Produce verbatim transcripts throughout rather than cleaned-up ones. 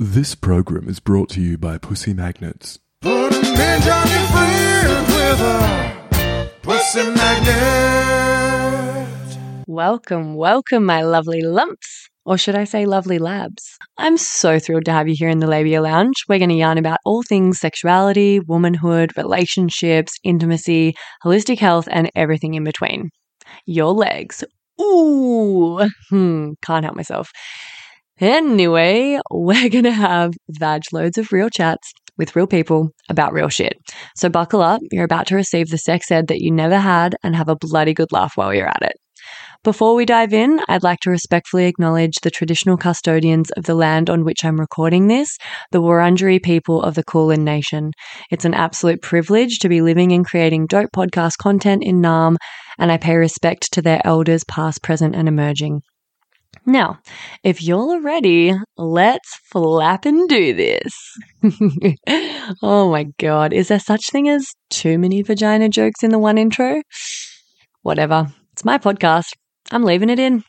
This program is brought to you by Pussy Magnets. Put a midge on your friend with a pussy magnet. Welcome, welcome, my lovely lumps. Or should I say lovely labs? I'm so thrilled to have you here in the Labia Lounge. We're going to yarn about all things sexuality, womanhood, relationships, intimacy, holistic health, and everything in between. Your legs. Ooh, hmm, can't help myself. Anyway, we're going to have vag loads of real chats with real people about real shit. So buckle up, you're about to receive the sex ed that you never had and have a bloody good laugh while you're at it. Before we dive in, I'd like to respectfully acknowledge the traditional custodians of the land on which I'm recording this, the Wurundjeri people of the Kulin Nation. It's an absolute privilege to be living and creating dope podcast content in Naarm, and I pay respect to their elders past, present, and emerging. Now, if you're ready, let's flap and do this. Oh my God, is there such thing as too many vagina jokes in the one intro? Whatever, it's my podcast. I'm leaving it in.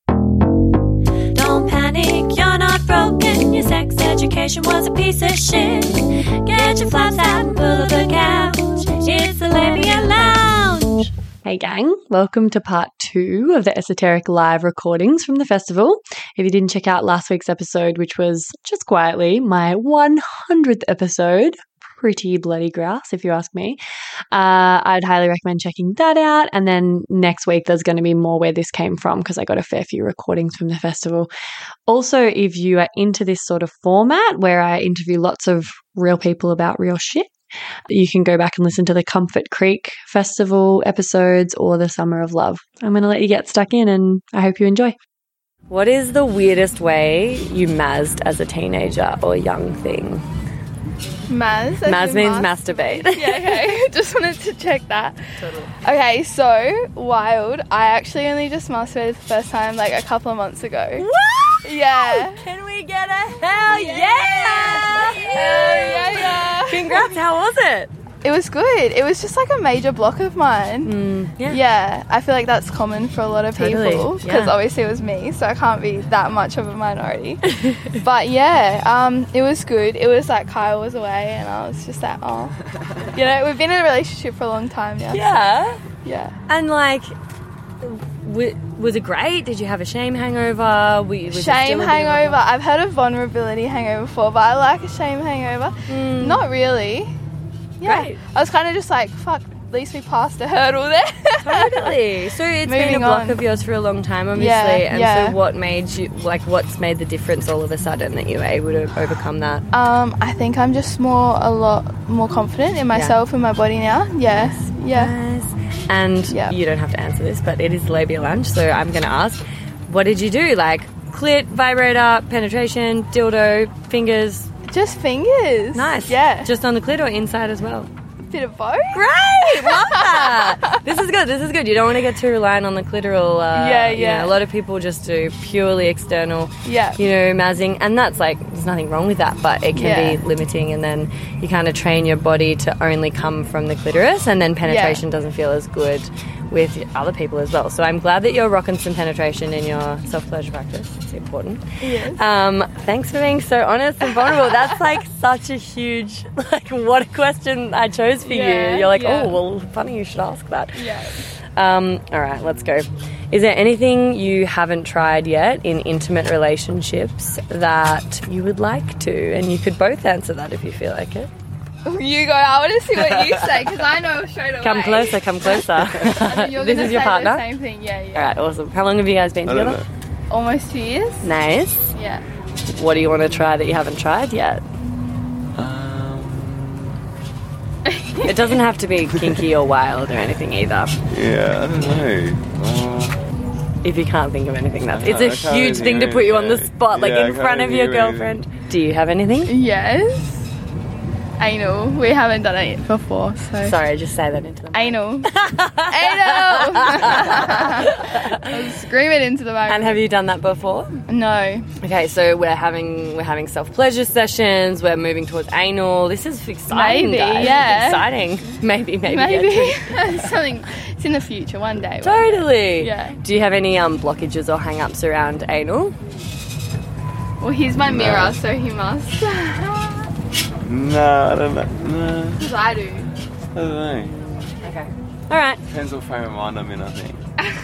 Don't panic, you're not broken. Your sex education was a piece of shit. Get your flaps out and pull up the couch. It's the Labia Lounge. Hey gang, welcome to part two of the Esoteric live recordings from the festival. If you didn't check out last week's episode, which was just quietly my one hundredth episode, pretty bloody grouse if you ask me, uh, I'd highly recommend checking that out. And then next week there's going to be more where this came from because I got a fair few recordings from the festival. Also, if you are into this sort of format where I interview lots of real people about real shit, you can go back and listen to the Comfort Creek Festival episodes or the Summer of Love. I'm going to let you get stuck in and I hope you enjoy. What is the weirdest way you mazzed as a teenager or young thing? Maz? Maz means mas- masturbate. Yeah, okay. Just wanted to check that. Totally. Okay, so wild. I actually only just masturbated the first time like a couple of months ago. What? Yeah. Can we get a hell yeah? yeah. Hell yeah, yeah. Congrats, how was it? It was good. It was just like a major block of mine. Mm, yeah. Yeah, I feel like that's common for a lot of Totally, people because yeah. obviously it was me, so I can't be that much of a minority. But yeah, um, it was good. It was like Kyle was away and I was just like, oh. You know, we've been in a relationship for a long time now. Yeah. So, yeah. And like, w- was it great? Did you have a shame hangover? Were you, was it Shame still a bit of a- hangover. I've had a vulnerability hangover before, but I like a shame hangover. Mm. Not really. Yeah. Great. I was kind of just like, fuck, at least we passed a hurdle there. Totally. So it's been Moving a block on. of yours for a long time, obviously. Yeah, and yeah. so what made you, like, what's made the difference all of a sudden that you were able to overcome that? Um, I think I'm just more, a lot more confident in myself and my body now. Yeah. Yeah. Nice. And Yeah. you don't have to answer this, but it is Labia Lounge, so I'm going to ask, what did you do? Like, clit, vibrator, penetration, dildo, fingers? Just fingers. Nice. Yeah. Just on the clit or inside as well? Bit of both. Great! Love that! This is good, this is good. You don't want to get too reliant on the clitoral. Uh, Yeah, you yeah. know, a lot of people just do purely external, Yeah. you know, mazzing. And that's like, there's nothing wrong with that, but it can Yeah. be limiting. And then you kind of train your body to only come from the clitoris, and then penetration doesn't feel as good with other people as well. So I'm glad that you're rocking some penetration in your self-pleasure practice. It's important. Yes. Um, thanks for being so honest and vulnerable. That's like such a huge, like, what a question I chose for Yeah, you. You're like, yeah. oh, well, funny you should ask that. Yeah. Um, all right, let's go. Is there anything you haven't tried yet in intimate relationships that you would like to? And you could both answer that if you feel like it. You go. I want to see what you say because I know straight away. Come closer, come closer. You're This gonna is your say partner? The same thing. Yeah, yeah. All right, awesome. How long have you guys been I don't together? know. Almost two years. Nice. Yeah. What do you want to try that you haven't tried yet? Um, It doesn't have to be kinky or wild or anything either. yeah, I don't know. Uh, If you can't think of anything, that's I it's can't- a I can't huge think thing of to put you on the anything. spot, like Yeah, I in can't front of think your of girlfriend. Do you have anything? Yes. Anal. We haven't done it before, so. Sorry, just say that into the mic. Anal. Anal. I was screaming into the mic. And have you done that before? No. Okay, so we're having we're having self pleasure sessions. We're moving towards anal. This is exciting, Maybe, guys. yeah. Exciting. Maybe, maybe. Maybe. Yeah, Something. It's in the future. One day. one day. totally. Yeah. Do you have any um blockages or hang-ups around anal? Well, he's my mirror, so he must. No, I don't know. No, Because I do. I don't know. Okay. All right. Depends what frame of mind I'm in, I think.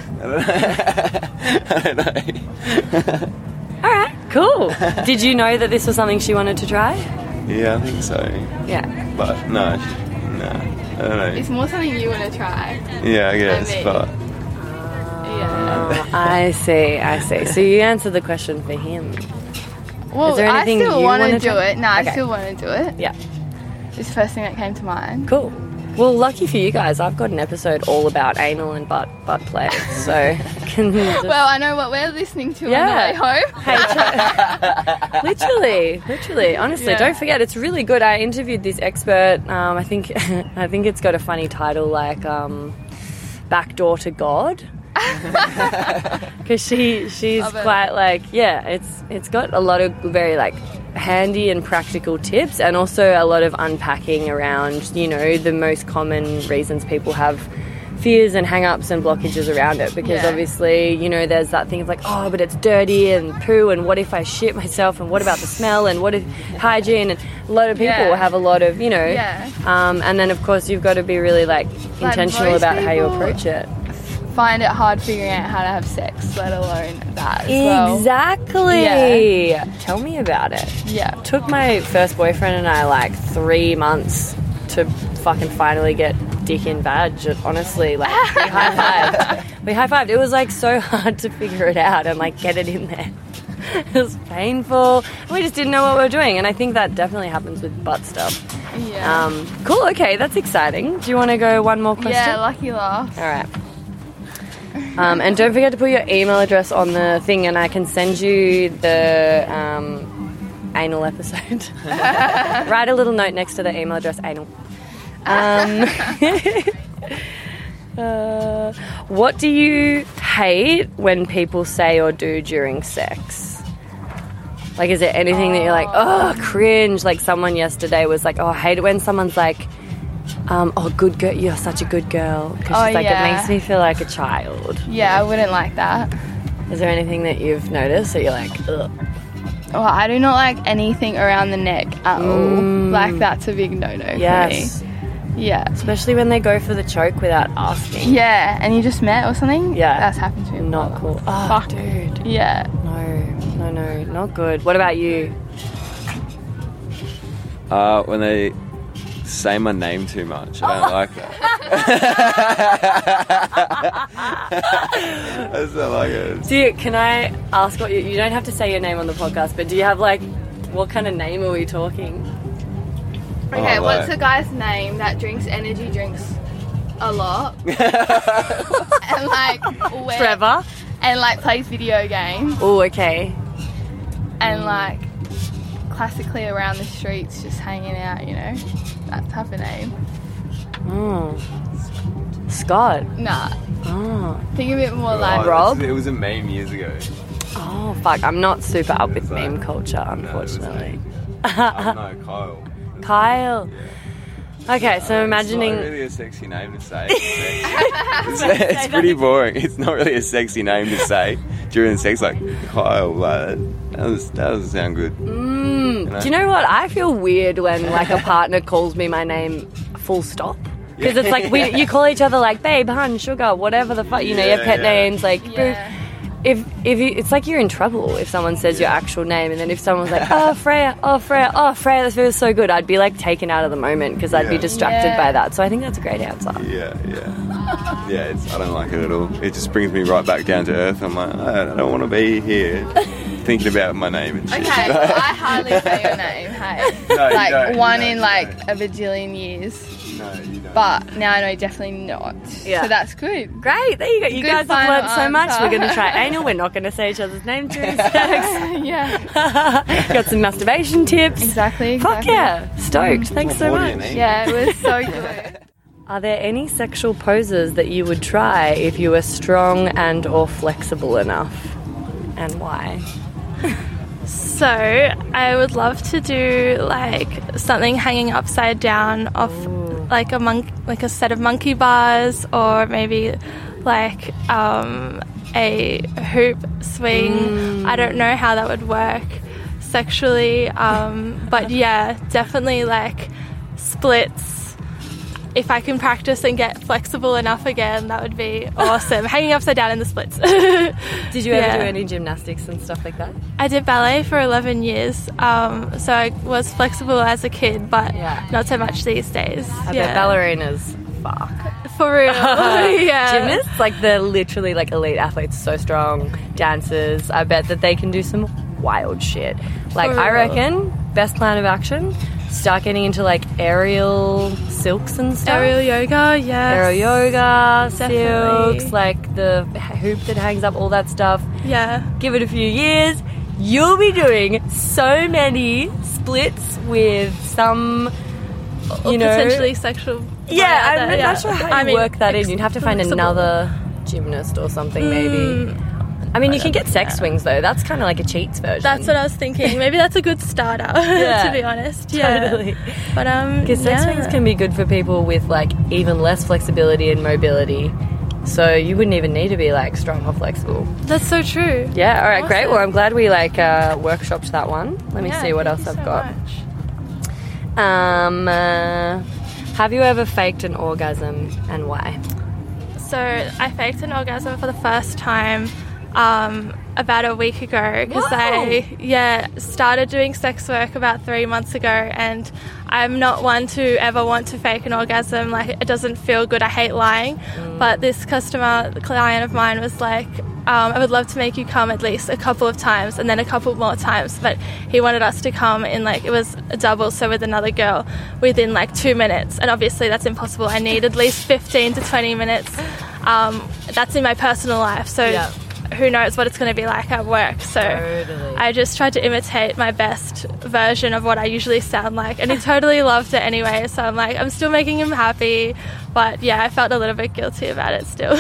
I don't know. I don't know. All right. Cool. Did you know that this was something she wanted to try? Yeah, I think so. Yeah. But no, she, no, I don't know. It's more something you want to try. Yeah, I guess, me. but Yeah. Oh, I see. I see. So you answered the question for him. Well, Is there I anything still you want to wanna do try? it. No, I Okay. still want to do it. Yeah. It's the first thing that came to mind. Cool. Well, lucky for you guys, I've got an episode all about anal and butt butt play. So can you just... Well, I know what we're listening to Yeah. on the way home. Hey, try- literally, literally. Honestly, Yeah. don't forget, it's really good. I interviewed this expert. Um, I think, I think it's got a funny title like um, "Backdoor to God," because she she's Love it. quite like yeah. It's it's got a lot of very like handy and practical tips, and also a lot of unpacking around you know the most common reasons people have fears and hang-ups and blockages around it, because Yeah. obviously you know there's that thing of like, oh, but it's dirty and poo, and what if I shit myself, and what about the smell, and what if hygiene, and a lot of people Yeah. have a lot of you know Yeah. um, and then of course you've got to be really like Like, intentional most about how you people- approach it. Find it hard figuring out how to have sex, let alone that as well. Exactly. Tell me about it. Yeah. Took my first boyfriend and I like three months to fucking finally get dick in vag. Honestly, like we high fived. We high fived. It was like so hard to figure it out and like get it in there. It was painful. We just didn't know what we were doing, and I think that definitely happens with butt stuff. Yeah. Um, cool. Okay, that's exciting. Do you want to go one more question? yeah, lucky laugh. All right. Um, and don't forget to put your email address on the thing, and I can send you the um, anal episode. Write a little note next to the email address, anal. Um, uh, what do you hate when people say or do during sex? Like, is there anything that you're like, oh, cringe? Like, someone yesterday was like, oh, I hate it when someone's like, Um, oh, good girl, you're such a good girl. Because Oh, she's like, yeah. it makes me feel like a child. Yeah, I wouldn't like that. Is there anything that you've noticed that you're like, ugh? Well, I do not like anything around the neck at all. Like, that's a big no-no Yes. for me. Yeah. Especially when they go for the choke without asking. Yeah, and you just met or something? Yeah. That's happened to me. Not before. cool. Oh, Fuck. dude. Yeah. No, no, no, not good. What about you? uh, when they say my name too much, I don't like that. I just don't like it. Do you, can I ask what you, you don't have to say your name on the podcast, but do you have like, what kind of name are we talking? Okay, Oh, what's like- a guy's name that drinks energy drinks a lot? and like, wear- Trevor? And like plays video games Oh, okay. and like classically around the streets just hanging out, you know? That type of name. Mm. Scott. Nah. Oh. Think a bit more Oh, like that's- Rob? It was a meme years ago. Oh, fuck. I'm not super up with It's like- meme culture, No, it was unfortunately. like- oh, no, Kyle. Kyle. Okay, so imagining. It's not really a sexy name to say. It's, it's pretty boring. It's not really a sexy name to say during sex. Like Kyle, like that, was, that doesn't sound good. Mm, know? do you know what? I feel weird when like a partner calls me my name full stop. Because it's like we, you call each other like babe, hun, sugar, whatever the fuck, you know, your Yeah, pet yeah. names, like boo. yeah. If if you, it's like you're in trouble if someone says your actual name, and then if someone's like, oh Freya, oh Freya, oh Freya, this feels so good, I'd be like taken out of the moment because I'd be Yeah. distracted Yeah. by that. So I think that's a great answer. Yeah, yeah, yeah. It's, I don't like it at all. It just brings me right back down to earth. I'm like, I don't, I don't want to be here thinking about my name and shit. Okay, well, I hardly say your name, hey. No, you like don't, you one don't, in you like don't. a bajillion years. No, you don't. But now I know definitely not. Yeah. So that's good. Great, there you go. You Good guys have final learned so much. answer. We're going to try anal. We're not going to say each other's names during sex. yeah. Got some masturbation tips. Exactly. Fuck exactly. yeah. Stoked. Thanks so What do you much. need? Yeah, it was so good. Are there any sexual poses that you would try if you were strong and or flexible enough? And why? So I would love to do like something hanging upside down off like a monk, like a set of monkey bars, or maybe like um, a hoop swing. I don't know how that would work, sexually, um, but yeah, definitely like splits. If I can practice and get flexible enough again, that would be awesome. Hanging upside down in the splits. Did you ever Yeah. do any gymnastics and stuff like that? I did ballet for eleven years, um, so I was flexible as a kid, but Yeah. not so much these days. I yeah. bet ballerinas, fuck. For real. yeah. Gymnasts, like they're literally like elite athletes, so strong. Dancers, I bet that they can do some wild shit. Like For I real. reckon, best plan of action, start getting into like aerial silks and stuff. Aerial yoga, yes. Aerial yoga, Definitely. silks, like the hoop that hangs up, all that stuff. Yeah. Give it a few years, you'll be doing so many splits with some, you Or know, potentially sexual. yeah, violence, I'm not yeah. sure how you I mean, work that in. ex- You'd have to find flexible. another gymnast or something, maybe. Mm, I mean, you can get sex swings though. That's kind of like a cheats version. That's what I was thinking. Maybe that's a good starter, Yeah. to be honest. Yeah. Totally. But um, Because sex yeah. swings can be good for people with like even less flexibility and mobility. So you wouldn't even need to be like strong or flexible. That's so true. Yeah. All right. Great. Awesome. Well, I'm glad we like uh, workshopped that one. Let me Yeah, see what thank else you I've so got. much. Um, uh, have you ever faked an orgasm and why? So I faked an orgasm for the first time um, about a week ago because I yeah started doing sex work about three months ago, and I'm not one to ever want to fake an orgasm. Like, it doesn't feel good. I hate lying. But this customer, the client of mine, was like, um, I would love to make you come at least a couple of times and then a couple more times. But he wanted us to come in, like, it was a double, so with another girl, within like two minutes. And obviously that's impossible. I need at least fifteen to twenty minutes. Um, that's in my personal life. So Yeah. who knows what it's going to be like at work. So Totally. I just tried to imitate my best version of what I usually sound like, and he totally loved it anyway. So I'm like, I'm still making him happy, but yeah, I felt a little bit guilty about it still.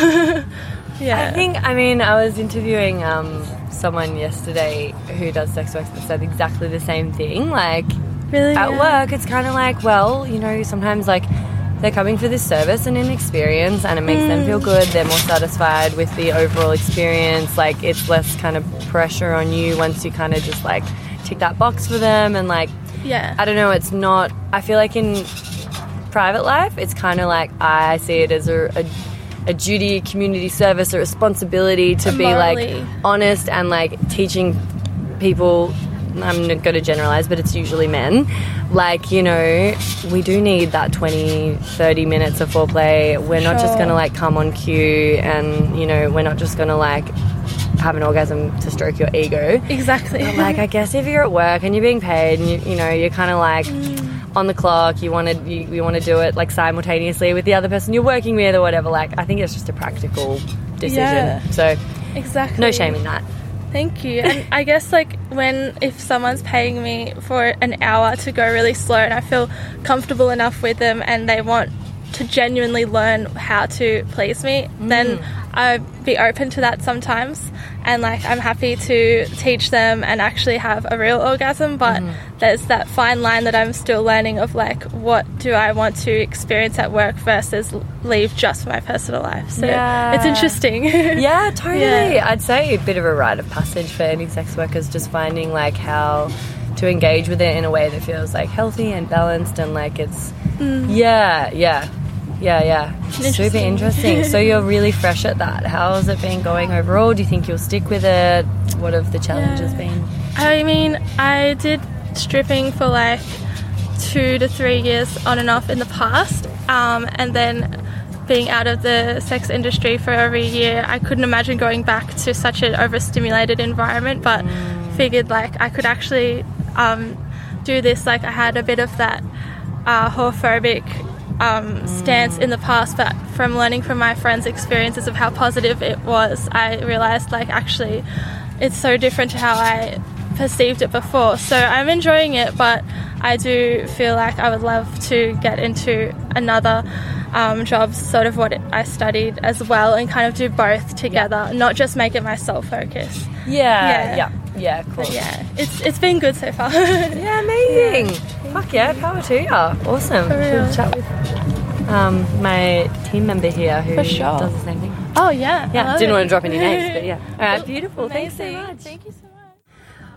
yeah. I think, I mean, I was interviewing um, someone yesterday who does sex work that said exactly the same thing. Like, really at yeah. work, it's kind of like, well, you know, sometimes like they're coming for this service and an experience, and it makes them feel good. They're more satisfied with the overall experience. Like, it's less kind of pressure on you once you kind of just like tick that box for them. And like, Yeah. I don't know, it's not, I feel like in private life, it's kind of like, I see it as a, a, a duty, community service, a responsibility to be Morally. like honest and like teaching people. I'm not going to generalize, but it's usually men. Like, you know, we do need that twenty, thirty minutes of foreplay. We're not just Sure. going to like come on cue, and, you know, we're not just going to like have an orgasm to stroke your ego. Exactly. But like, I guess if you're at work and you're being paid and you, you know, you're kind of like on the clock, you want to you, you want to do it like simultaneously with the other person you're working with or whatever. Like, I think it's just a practical decision. Yeah. So Exactly. no shame in that. Thank you. And I guess like when if someone's paying me for an hour to go really slow and I feel comfortable enough with them and they want to genuinely learn how to please me, then I'd be open to that sometimes. And like, I'm happy to teach them and actually have a real orgasm, but there's that fine line that I'm still learning of like, what do I want to experience at work versus leave just for my personal life. So Yeah. it's interesting. Yeah, totally. Yeah. I'd say a bit of a rite of passage for any sex workers, just finding like how to engage with it in a way that feels like healthy and balanced and like it's yeah, yeah. Yeah, yeah. Super Interesting. interesting. So you're really fresh at that. How's it been going overall? Do you think you'll stick with it? What have the challenges Yeah. been? I mean, I did stripping for like two to three years on and off in the past, um, and then being out of the sex industry for over a year, I couldn't imagine going back to such an overstimulated environment, but figured like I could actually um, do this. Like, I had a bit of that uh, whorephobic um, stance in the past, but from learning from my friends' experiences of how positive it was, I realised like actually it's so different to how I perceived it before. So I'm enjoying it, but I do feel like I would love to get into another um, job, sort of what I studied as well, and kind of do both together, not just make it my sole focus. Yeah, Yeah. yeah, yeah, cool. But yeah, it's it's been good so far. Yeah, amazing. Fuck yeah, power to you. Awesome. For real. Should chat with um, my team member here who For sure. does the same thing. Oh yeah, I Yeah, love didn't it. want to drop any names, but yeah. All right, beautiful. Thanks so Amazing. much. Thank you so much.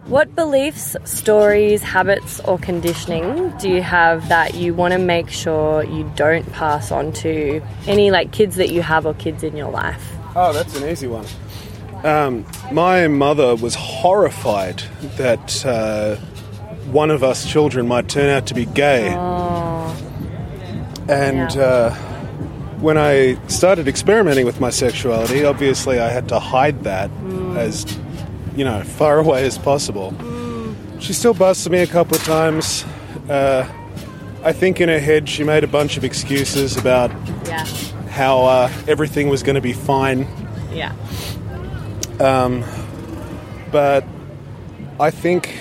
What beliefs, stories, habits or conditioning do you have that you want to make sure you don't pass on to any like kids that you have or kids in your life? Oh, that's an easy one. Um, my mother was horrified that uh, one of us children might turn out to be gay. Oh. And Yeah. uh, when I started experimenting with my sexuality, obviously I had to hide that Mm. as, you know, far away as possible. Mm. She still busted me a couple of times. Uh, I think in her head she made a bunch of excuses about Yeah. how uh, everything was going to be fine. Yeah. Um, but I think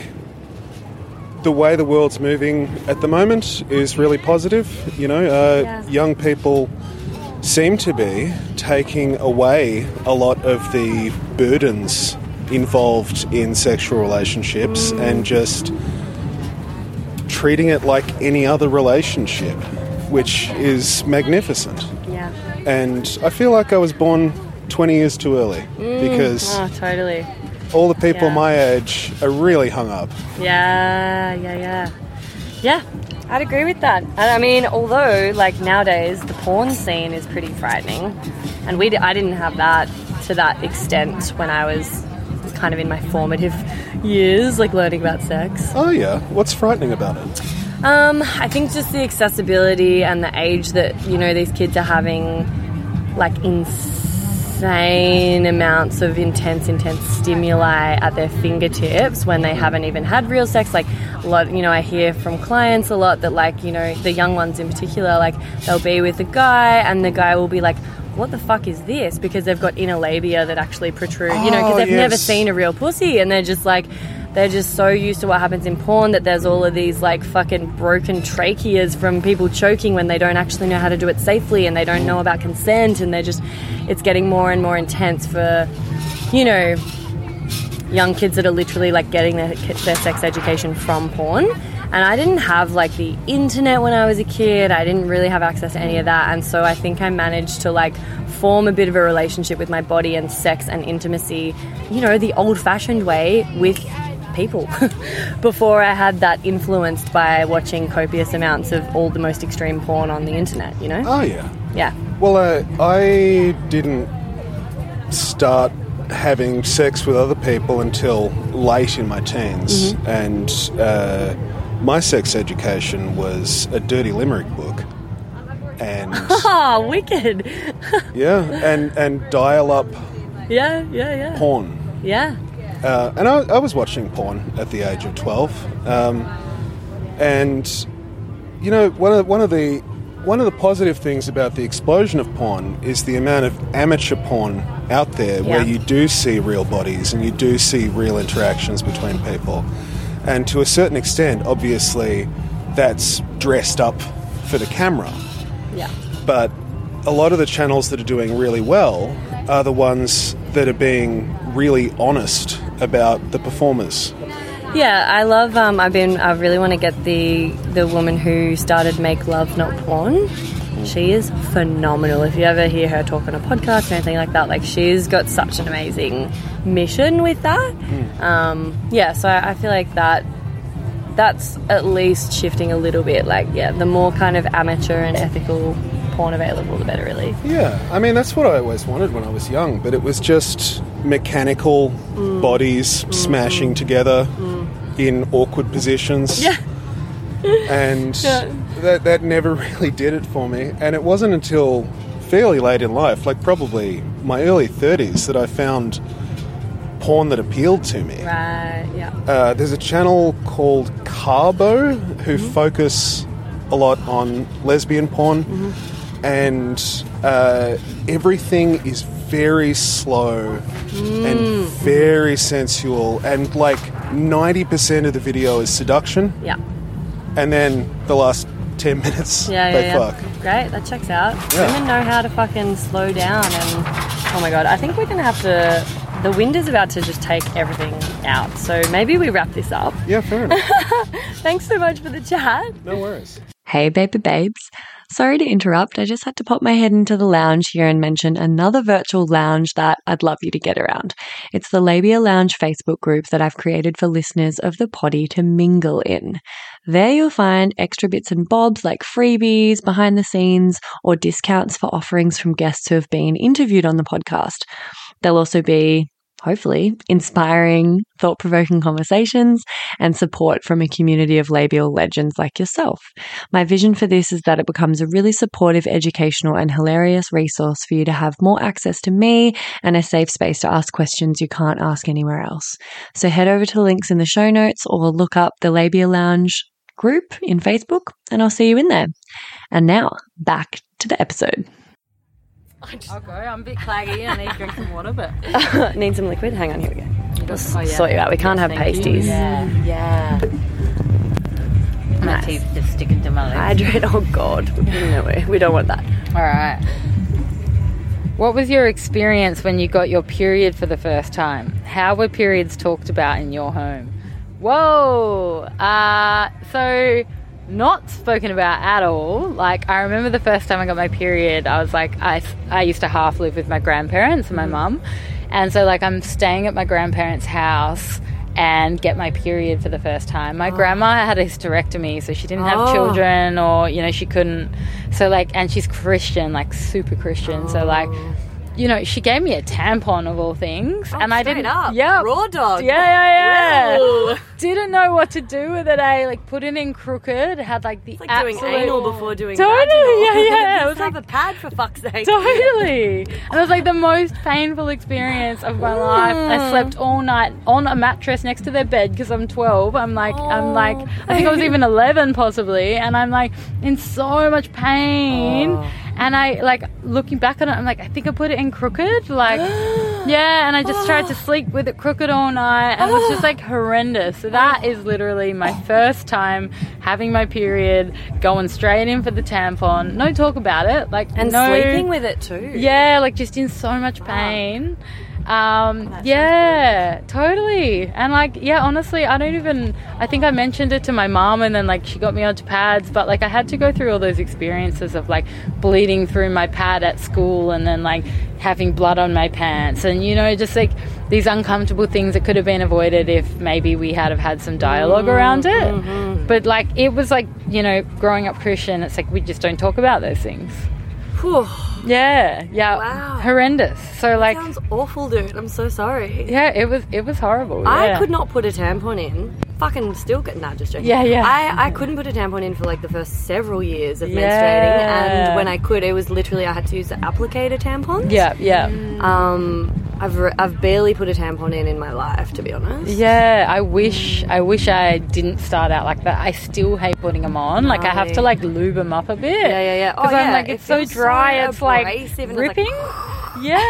the way the world's moving at the moment is really positive. You know, uh, Yeah. young people seem to be taking away a lot of the burdens involved in sexual relationships and just treating it like any other relationship, which is magnificent. Yeah. And I feel like I was born twenty years too early because Oh, totally. all the people Yeah. my age are really hung up. Yeah, yeah, yeah. Yeah, I'd agree with that. And I mean, although, like, nowadays, the porn scene is pretty frightening. And we, d- I didn't have that to that extent when I was kind of in my formative years, like learning about sex. Oh yeah, what's frightening about it? Um, I think just the accessibility and the age that, you know, these kids are having, like, insane amounts of intense, intense stimuli at their fingertips when they haven't even had real sex. Like, a lot, you know, I hear from clients a lot that, like, you know, the young ones in particular, like, they'll be with a guy and the guy will be like, what the fuck is this? Because they've got inner labia that actually protrude, you know, because Oh, they've never yes. seen a real pussy, and they're just like, they're just so used to what happens in porn that there's all of these like fucking broken tracheas from people choking when they don't actually know how to do it safely, and they don't know about consent, and they're just, it's getting more and more intense for, you know, young kids that are literally like getting their, their sex education from porn. And I didn't have like the internet when I was a kid. I didn't really have access to any of that. And so I think I managed to like form a bit of a relationship with my body and sex and intimacy, you know, the old-fashioned way with people before I had that influenced by watching copious amounts of all the most extreme porn on the internet, you know? Oh yeah. Yeah. Well, uh, I didn't start having sex with other people until late in my teens, Mm-hmm. and uh, my sex education was a Dirty Limerick book, and Oh, wicked. yeah, and and dial-up Yeah, yeah, yeah. porn. Yeah. Uh, and I, I was watching porn at the age of twelve, um, and you know, one of one of the one of the positive things about the explosion of porn is the amount of amateur porn out there, where Yeah. you do see real bodies and you do see real interactions between people, and to a certain extent, obviously, that's dressed up for the camera. Yeah. But a lot of the channels that are doing really well are the ones that are being really honest about the performers. Yeah, I love. Um, I've been. I really want to get the the woman who started Make Love Not Porn. She is phenomenal. If you ever hear her talk on a podcast or anything like that, like she's got such an amazing mission with that. Um, yeah, so I, I feel like that that's at least shifting a little bit. Like, yeah, the more kind of amateur and ethical porn available, the better, really. Yeah, I mean, that's what I always wanted when I was young, but it was just mechanical bodies smashing together in awkward positions. Yeah. And Yeah. that, that never really did it for me. And it wasn't until fairly late in life, like probably my early thirties, that I found porn that appealed to me. Right. Yeah. Uh, there's a channel called Carbo who focus a lot on lesbian porn, and uh, everything is very slow and very sensual, and like ninety percent of the video is seduction, Yeah. and then the last ten minutes Yeah, they yeah, yeah. fuck. Great, that checks out. Yeah. Women know how to fucking slow down, and oh my god, I think we're gonna have to. The wind is about to just take everything out, so maybe we wrap this up. Yeah, fair enough. Thanks so much for the chat. No worries. Hey, baby babes. Sorry to interrupt. I just had to pop my head into the lounge here and mention another virtual lounge that I'd love you to get around. It's the Labia Lounge Facebook group that I've created for listeners of the potty to mingle in. There you'll find extra bits and bobs like freebies, behind the scenes, or discounts for offerings from guests who have been interviewed on the podcast. There'll also be, hopefully, inspiring, thought-provoking conversations and support from a community of labial legends like yourself. My vision for this is that it becomes a really supportive, educational and hilarious resource for you to have more access to me and a safe space to ask questions you can't ask anywhere else. So head over to the links in the show notes or look up the Labia Lounge group in Facebook and I'll see you in there. And now, back to the episode. I'll go. I'm a bit claggy. I need to drink some water, but... Need some liquid? Hang on, here we go. We'll oh, yeah. sort you out. We can't yes, have pasties. You. Yeah. Yeah. My Nice. teeth just sticking to my legs. Hydrate. Oh, God. No way. We don't want that. All right. What was your experience when you got your period for the first time? How were periods talked about in your home? Whoa. Uh, so... Not spoken about at all. Like, I remember the first time I got my period, I was like, I, I used to half live with my grandparents and my mum. And so, like, I'm staying at my grandparents' house and get my period for the first time. My oh. grandma had a hysterectomy, so she didn't have oh. children or, you know, she couldn't. So, like, and she's Christian, like, super Christian. Oh. So, like... You know, she gave me a tampon of all things, oh, and I didn't. Up. Yeah, raw dog. Yeah, yeah, yeah. Whoa. Didn't know what to do with it. I like put it in crooked. Had like the it's like absolute... doing anal before doing totally. Vaginal. Yeah, yeah. It was have like a pad for fuck's sake. Totally. And it was like the most painful experience of my life. I slept all night on a mattress next to their bed because I'm twelve. I'm like, oh, I'm like, I think I was even eleven possibly, and I'm like in so much pain. Oh. And I, like, looking back on it, I'm like, I think I put it in crooked. Like, yeah, and I just tried to sleep with it crooked all night. And it was just, like, horrendous. So that is literally my first time having my period, going straight in for the tampon. No talk about it. Like, and no, sleeping with it too. Yeah, like, just in so much pain. Um, yeah, totally. And like, yeah, honestly, I don't even, I think I mentioned it to my mom and then like she got me onto pads, but like I had to go through all those experiences of like bleeding through my pad at school and then like having blood on my pants and, you know, just like these uncomfortable things that could have been avoided if maybe we had have had some dialogue mm, around it. Mm-hmm. But like, it was like, you know, growing up Christian, it's like, we just don't talk about those things. Whew. Yeah, yeah, wow. Horrendous. So that like, sounds awful, dude. I'm so sorry. Yeah, it was it was horrible. I yeah. could not put a tampon in. Fucking still get nah, just joking. Yeah, yeah. I, I couldn't put a tampon in for like the first several years of yeah. menstruating, and when I could, it was literally I had to use the applicator tampons. Yeah, yeah. Um, I've re- I've barely put a tampon in in my life, to be honest. Yeah, I wish I wish I didn't start out like that. I still hate putting them on. Like I have to like lube them up a bit. Yeah, yeah, yeah. Because oh, I'm yeah. like it's it so dry. So it's like ripping. Like, yeah,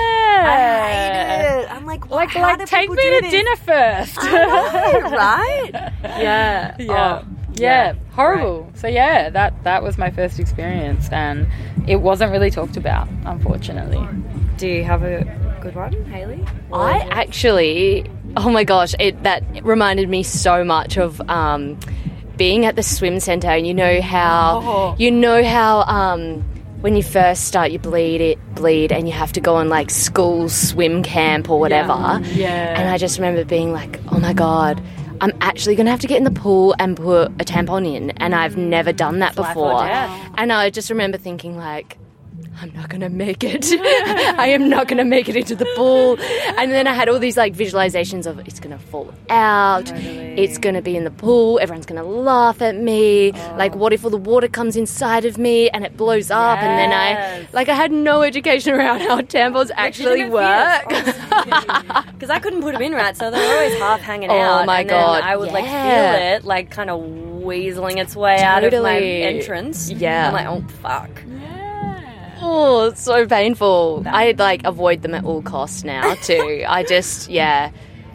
I hate it. I'm like, what? like, How like do take people me do to this? dinner first. I know, right? Yeah, yeah, oh, yeah. yeah. Horrible. Right. So yeah, that that was my first experience, and it wasn't really talked about, unfortunately. Do you have a good one, Hayley? I actually, oh my gosh, it that reminded me so much of um, being at the swim centre. And you know how oh. you know how um, when you first start, you bleed it bleed, and you have to go on like school swim camp or whatever. Yeah. yeah. And I just remember being like, oh my god, I'm actually going to have to get in the pool and put a tampon in, and I've never done that Life before. or death. And I just remember thinking like, I'm not going to make it. I am not going to make it into the pool. And then I had all these like visualizations of it's going to fall out. Totally. It's going to be in the pool. Everyone's going to laugh at me. Oh. Like, what if all the water comes inside of me and it blows up? Yes. And then I, like, I had no education around how tampons actually work. Because I couldn't put them in right, so they were always half hanging Oh out. my and God, then I would yeah. like feel it, like kind of weaseling its way out of my Totally. entrance. Yeah. I'm like, oh fuck. Oh, it's so painful. I like avoid them at all costs now too. I just, yeah.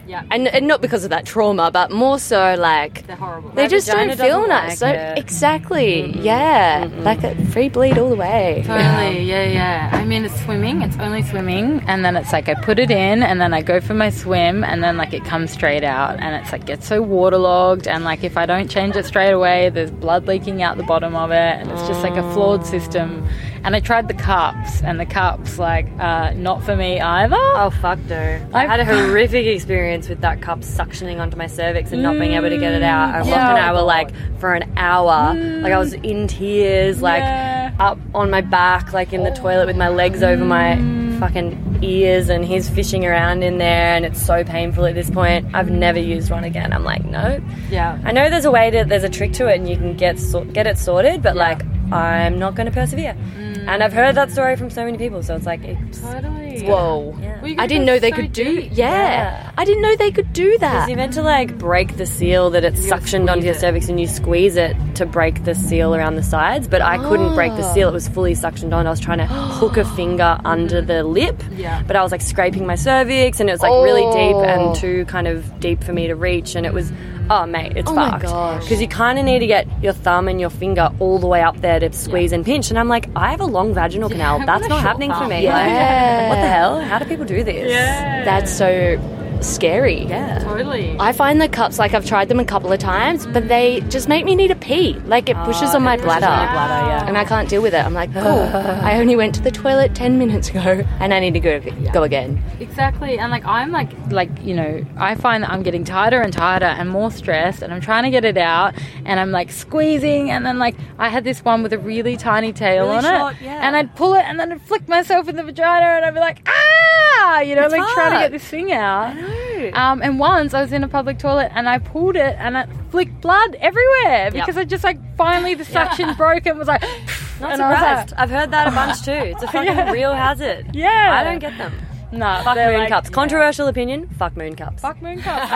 Yeah. And, and not because of that trauma, but more so like... They're horrible. They My just don't vagina feel doesn't nice. like So, it. exactly. Mm-mm. Yeah. Mm-mm. Like a free bleed all the way. Totally, yeah, yeah. I mean, it's swimming. It's only swimming, and then it's like I put it in, and then I go for my swim, and then like it comes straight out, and it's like gets so waterlogged, and like if I don't change it straight away, there's blood leaking out the bottom of it, and it's just like a flawed system. And I tried the cups, and the cups like uh, not for me either. Oh fuck no! I had a horrific experience with that cup suctioning onto my cervix and not being able to get it out. And Yeah. Locke and I were like for an hour, like I was in tears, like Yeah. up on my back, like in the toilet with my legs over my fucking ears, and he's fishing around in there, and it's so painful at this point. I've never used one again. I'm like, no. Yeah. I know there's a way to, there's a trick to it, and you can get so, get it sorted, but like I'm not going to persevere. And I've heard that story from so many people, so it's like, it's, Totally. Whoa. Yeah. Well, you I gotta didn't go know they so could do... deep. Yeah. Yeah. I didn't know they could do Because that. you're meant to like break the seal that it's You gotta suctioned onto squeeze your it. cervix, and you squeeze it to break the seal around the sides, but I couldn't break the seal. It was fully suctioned on. I was trying to hook a finger under the lip, Yeah. but I was like scraping my cervix, and it was like really deep Oh. and too kind of deep for me to reach, and it was, oh mate, it's Oh my fucked. gosh. Because you kind of need to get your thumb and your finger all the way up there to squeeze and pinch, and I'm like, I have a long vaginal canal. what That's a not short happening for thumb. me. Yeah. Like, what the hell? How do people do this? Yeah. That's so scary. Yeah. Totally. I find the cups, like I've tried them a couple of times, but they just make me need a pee. Like it pushes on my bladder. on your bladder, yeah. And I can't deal with it. I'm like, cool. I only went to the toilet ten minutes ago and I need to go go again. Exactly. And like I'm like like you know I find that I'm getting tighter and tighter and more stressed, and I'm trying to get it out, and I'm like squeezing, and then like I had this one with a really tiny tail Really on short, it, yeah. and I'd pull it, and then I'd flick myself in the vagina, and I'd be like, ah, you know, It's like trying to hard. get this thing out. Um, and once I was in a public toilet and I pulled it, and it flicked blood everywhere because I just like finally the suction broke and was like. Not and I was surprised. like, I've heard that a bunch too. It's a fucking Yeah. real hazard. Yeah. I don't get them. no, Fuck they're moon like- cups. yeah. Controversial opinion. Fuck moon cups. Fuck moon cups.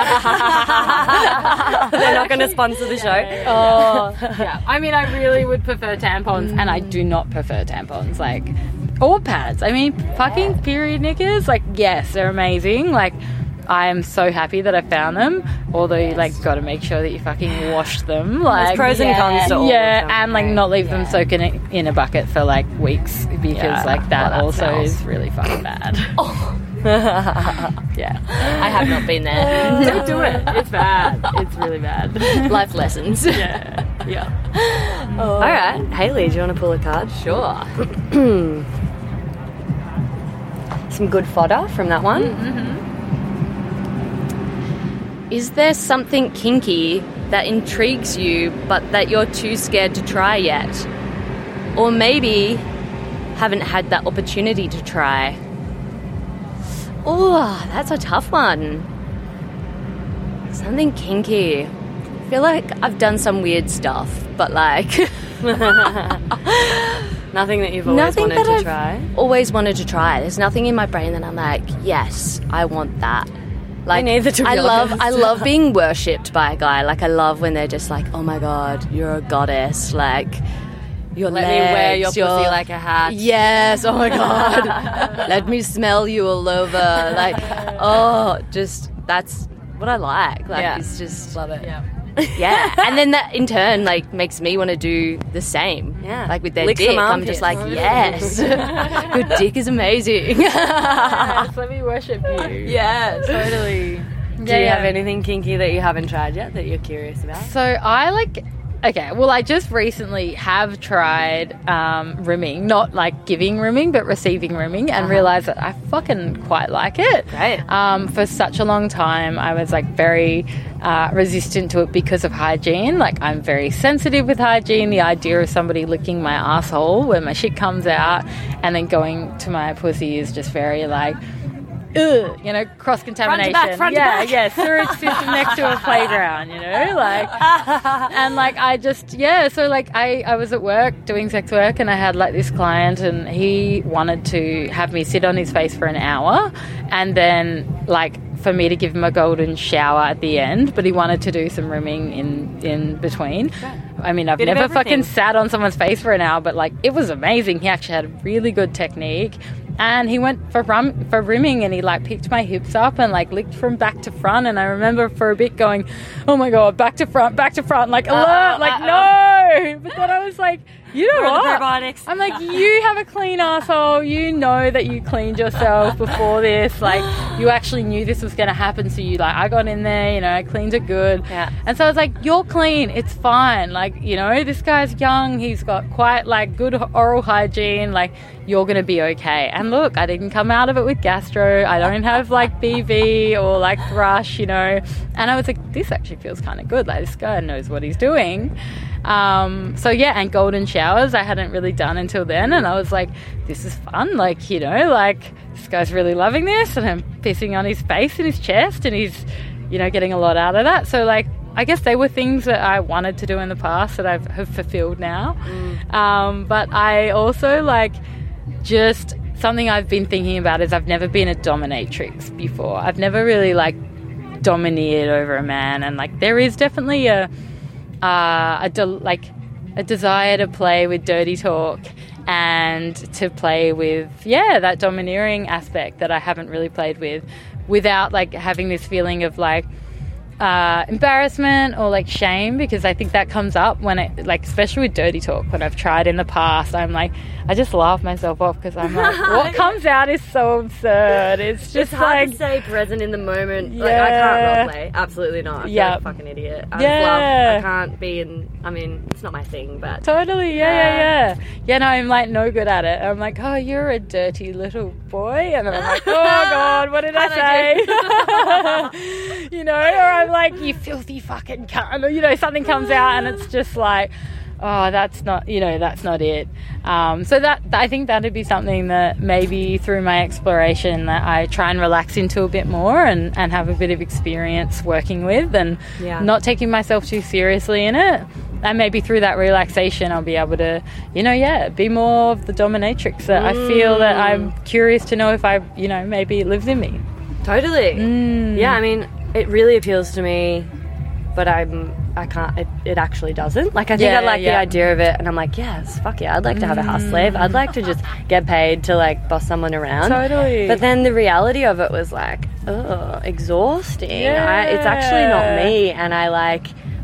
They're not going to sponsor the show. Oh, yeah. I mean, I really would prefer tampons, and I do not prefer tampons. Like, or pads. I mean, fucking period knickers. Like, yes, they're amazing. Like, I am so happy that I found them. Although, you like, got to make sure that you fucking wash them. Like, pros and cons to all of yeah, them, and like right? not leave them soaking in- in a bucket for like weeks because Yeah. like that, Well, that also smells. is really fucking bad. Yeah, I have not been there. don't do it. It's bad. It's really bad. Life lessons. Yeah, yeah. All right. Hayley, do you want to pull a card? Sure. Some good fodder from that one. Is there something kinky that intrigues you but that you're too scared to try yet? Or maybe haven't had that opportunity to try? Oh, that's a tough one. Something kinky. I feel like I've done some weird stuff, but like... Nothing that you've always Nothing wanted that to I've try. always wanted to try. There's nothing in my brain that I'm like, yes, I want that. Like, Me neither, to be I love, honest. I love being worshipped by a guy. Like, I love when they're just like, oh my god, you're a goddess. Like, your Let legs, me wear your your- pussy like a hat. Yes. Oh my god. Let me smell you all over. Like, oh, just that's what I like. Like, Yeah. it's just Love it. Yeah. yeah. And then that in turn like makes me want to do the same. Yeah. Like with their Lick some dick, I'm just like, armpits. yes, your dick is amazing. Yes, let me worship you. Yeah, Totally. Do you have anything kinky that you haven't tried yet that you're curious about? So I like. Okay, well, I just recently have tried um, rimming, not like giving rimming, but receiving rimming, and realised that I fucking quite like it. Great. Um, for such a long time, I was like very uh, resistant to it because of hygiene. Like, I'm very sensitive with hygiene. The idea of somebody licking my asshole where my shit comes out and then going to my pussy is just very like. Ugh, you know, cross contamination. Front to back, front to yeah, back. yeah, sewage system next to a playground, you know, like, and like I just, yeah. So like I, I was at work doing sex work, and I had like this client, and he wanted to have me sit on his face for an hour, and then like for me to give him a golden shower at the end, but he wanted to do some rimming in in between. I mean, I've Bit of never everything. fucking sat on someone's face for an hour, but like it was amazing. He actually had a really good technique. and he went for rum, for rimming, and he like picked my hips up and like licked from back to front. And I remember for a bit going, oh my god, back to front, back to front, like alert, uh, like uh, no. But then I was like, you know We're what? the probiotics. I'm like, you have a clean asshole. You know that you cleaned yourself before this. Like, you actually knew this was going to happen to you. Like, I got in there, you know, I cleaned it good. Yeah. And so I was like, you're clean. It's fine. Like, you know, this guy's young. He's got quite, like, good oral hygiene. Like, you're going to be okay. And look, I didn't come out of it with gastro. I don't have, like, B V or, like, thrush, you know. And I was like, this actually feels kind of good. Like, this guy knows what he's doing. Um, so yeah, and golden showers I hadn't really done until then, and I was like, this is fun, like, you know, like, this guy's really loving this, and I'm pissing on his face and his chest, and he's, you know, getting a lot out of that. So like, I guess they were things that I wanted to do in the past that I've have fulfilled now. Mm. Um, but I also like, just something I've been thinking about is I've never been a dominatrix before. I've never really like domineered over a man, and like there is definitely a Uh, a de- like a desire to play with dirty talk and to play with yeah that domineering aspect that I haven't really played with, without like having this feeling of like uh, embarrassment or like shame, because I think that comes up when it, like, especially with dirty talk, when I've tried in the past, I'm like, I just laugh myself off because I'm like, what comes out is so absurd. It's just it's hard like to stay present in the moment. Yeah. Like, I can't role play. Absolutely not. I feel Yep. like a fucking idiot. I Yeah. love, I can't be in. I mean, it's not my thing, but totally, yeah, yeah, yeah. Yeah, no, I'm like no good at it. I'm like, oh, you're a dirty little boy, and then I'm like, oh god, what did I say? You know, or I'm like, you filthy fucking cunt, or, you know, something comes out and it's just like, oh, that's not, you know, that's not it. Um, so that, I think that'd be something that maybe through my exploration that I try and relax into a bit more, and, and have a bit of experience working with, and Yeah. not taking myself too seriously in it. And maybe through that relaxation I'll be able to, you know, yeah, be more of the dominatrix that I feel that I'm curious to know if I, you know, maybe it lives in me. totally. Mm. Yeah, I mean, it really appeals to me, but I'm. I can't, it, it actually doesn't. Like, I think Yeah, I like yeah. the idea of it, and I'm like, yes, fuck yeah, I'd like to have a house slave. I'd like to just get paid to, like, boss someone around. Totally. But then the reality of it was, like, ugh, exhausting. Yeah. I, it's actually not me, and I, like,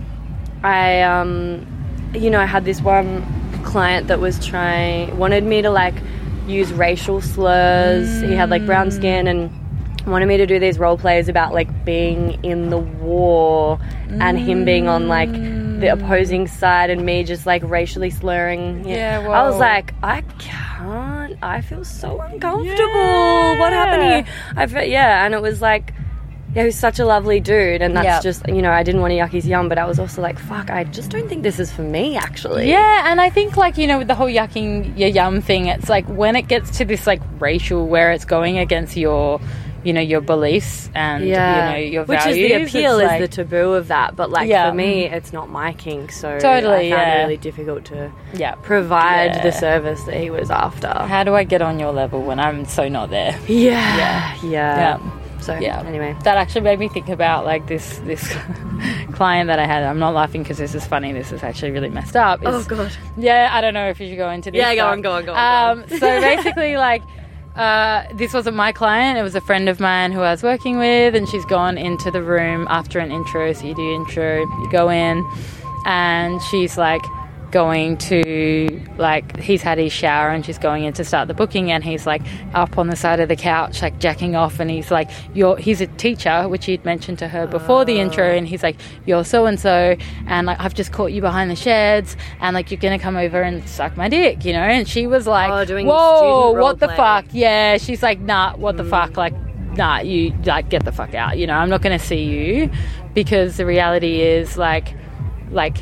I, um, you know, I had this one client that was trying, wanted me to, like, use racial slurs. Mm. He had, like, brown skin, and wanted me to do these role plays about like being in the war mm. and him being on like the opposing side and me just like racially slurring. Yeah, I well. was like, I can't. I feel so uncomfortable. Yeah. What happened to you? I felt, yeah, and it was like, yeah, he was such a lovely dude, and that's Yep. just, you know, I didn't want to yuck his yum, but I was also like, fuck, I just don't think this is for me, actually. Yeah, and I think, like, you know, with the whole yucking your yum thing, it's like when it gets to this like racial where it's going against your, you know, your beliefs and Yeah. you know your Which values. is the appeal, it's is like, the taboo of that. But like Yeah. for me, it's not my kink, so Totally, I found yeah. it really difficult to yeah. provide Yeah. the service that he was after. How do I get on your level when I'm so not there? Yeah, Yeah. yeah. Yeah. So Yeah. anyway, That actually made me think about like this this client that I had. I'm not laughing because this is funny. This is actually really messed up. oh It's- god, Yeah, I don't know if you should go into this. yeah, go but, on, go on, go on. Um, so basically, like, uh, this wasn't my client. It was a friend of mine who I was working with, and she's gone into the room after an intro. So you do intro, you go in, and she's like going to, like, he's had his shower and she's going in to start the booking, and he's like up on the side of the couch like jacking off, and he's like, you're he's a teacher, which he'd mentioned to her before the intro, and he's like, you're so and so, and like I've just caught you behind the sheds, and like you're gonna come over and suck my dick, you know. And she was like, Oh, doing whoa, student what the role fuck? Yeah, she's like, nah, what the Mm. fuck, like, nah, you like get the fuck out, you know, I'm not gonna see you, because the reality is like like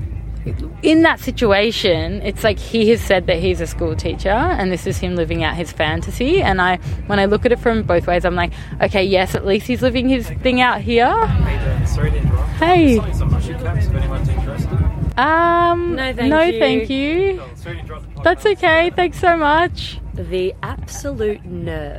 in that situation, it's like he has said that he's a school teacher and this is him living out his fantasy. And I, when I look at it from both ways, I'm like, okay, yes, at least he's living his thing out here. Sorry to interrupt. Hey. Selling some mushy caps if anyone's interested. Um, No, thank no, you. thank you. Oh, sorry to interrupt the podcast. That's okay. Thanks so much. The absolute nerve.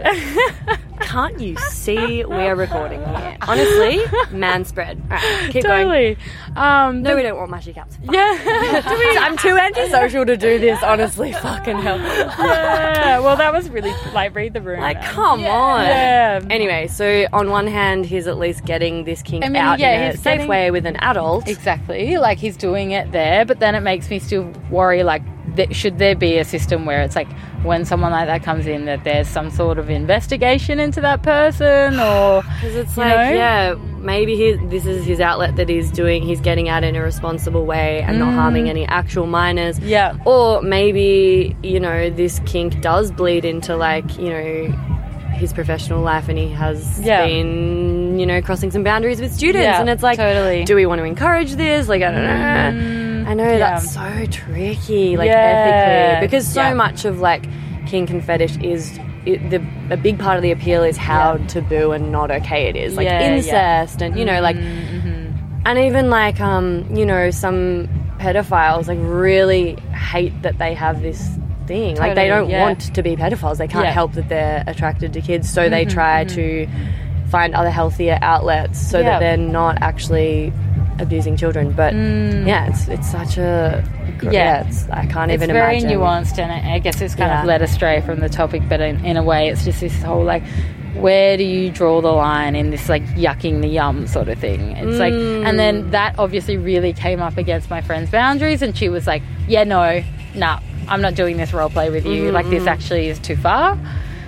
Can't you see we're recording here? Honestly, man spread. All right, keep Totally. going. Um, No, the- we don't want mushy caps. Yeah. I'm too antisocial to do this, honestly. Fucking hell. Yeah. Well, that was really like read the room. Like, man. come on. Yeah. Anyway, so on one hand, he's at least getting this kink I mean, out yeah, in a he's safe getting- way with an adult. Exactly. Like he's doing it there, but then it makes me still worry. Like, th- should there be a system where it's like when someone like that comes in, that there's some sort of investigation into that person, or Because it's you like, know? yeah, maybe he, this is his outlet that he's doing, he's getting out in a responsible way and not harming any actual minors. Yeah. Or maybe, you know, this kink does bleed into, like, you know, his professional life and he has Yeah. been, you know, crossing some boundaries with students. Yeah, and it's like, totally. do we want to encourage this? Like, I don't know. I know yeah. that's so tricky, like, Yeah, ethically. Because so yeah. much of, like, kink and fetish is... It, the a big part of the appeal is how Yeah. taboo and not okay it is, like Yeah, incest and you know like and even like um you know some pedophiles like really hate that they have this thing, like they Totally, don't yeah. want to be pedophiles, they can't Yeah. help that they're attracted to kids, so they try to find other healthier outlets so Yeah. that they're not actually abusing children. But yeah, it's it's such a Yeah. yeah, it's, I can't It's even very imagine. nuanced, and I I guess it's kind Yeah. of led astray from the topic, but in, in a way it's just this whole like, where do you draw the line in this like yucking the yum sort of thing? It's like, and then that obviously really came up against my friend's boundaries, and she was like, yeah, no, nah, I'm not doing this role play with you, like this actually is too far.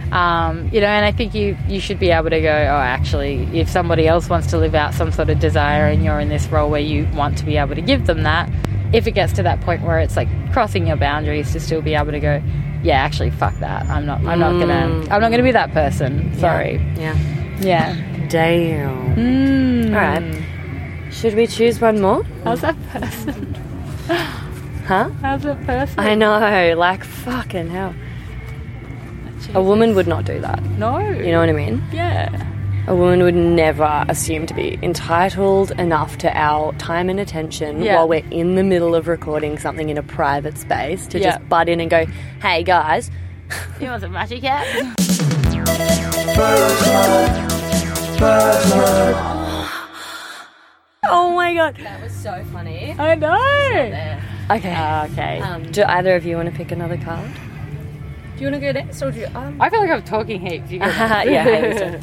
Um, you know, and I think you, you should be able to go, oh, actually, if somebody else wants to live out some sort of desire and you're in this role where you want to be able to give them that, if it gets to that point where it's like crossing your boundaries, to still be able to go, yeah, actually, fuck that. I'm not. I'm not gonna. I'm not gonna be that person. Sorry. Yeah. Yeah. Damn. Mm. All right. Should we choose one more? How's that person? Huh? How's that person? I know, like fucking hell. A woman would not do that. No. You know what I mean? Yeah. A woman would never assume to be entitled enough to our time and attention Yeah. while we're in the middle of recording something in a private space to Yeah. just butt in and go, hey guys. You want some magic cat? Oh my god. That was so funny. I know. Okay. Okay. Um, do either of you want to pick another card? Do you want to go next or do you... Um... I feel like I'm talking heaps. You go yeah, Haley's turn.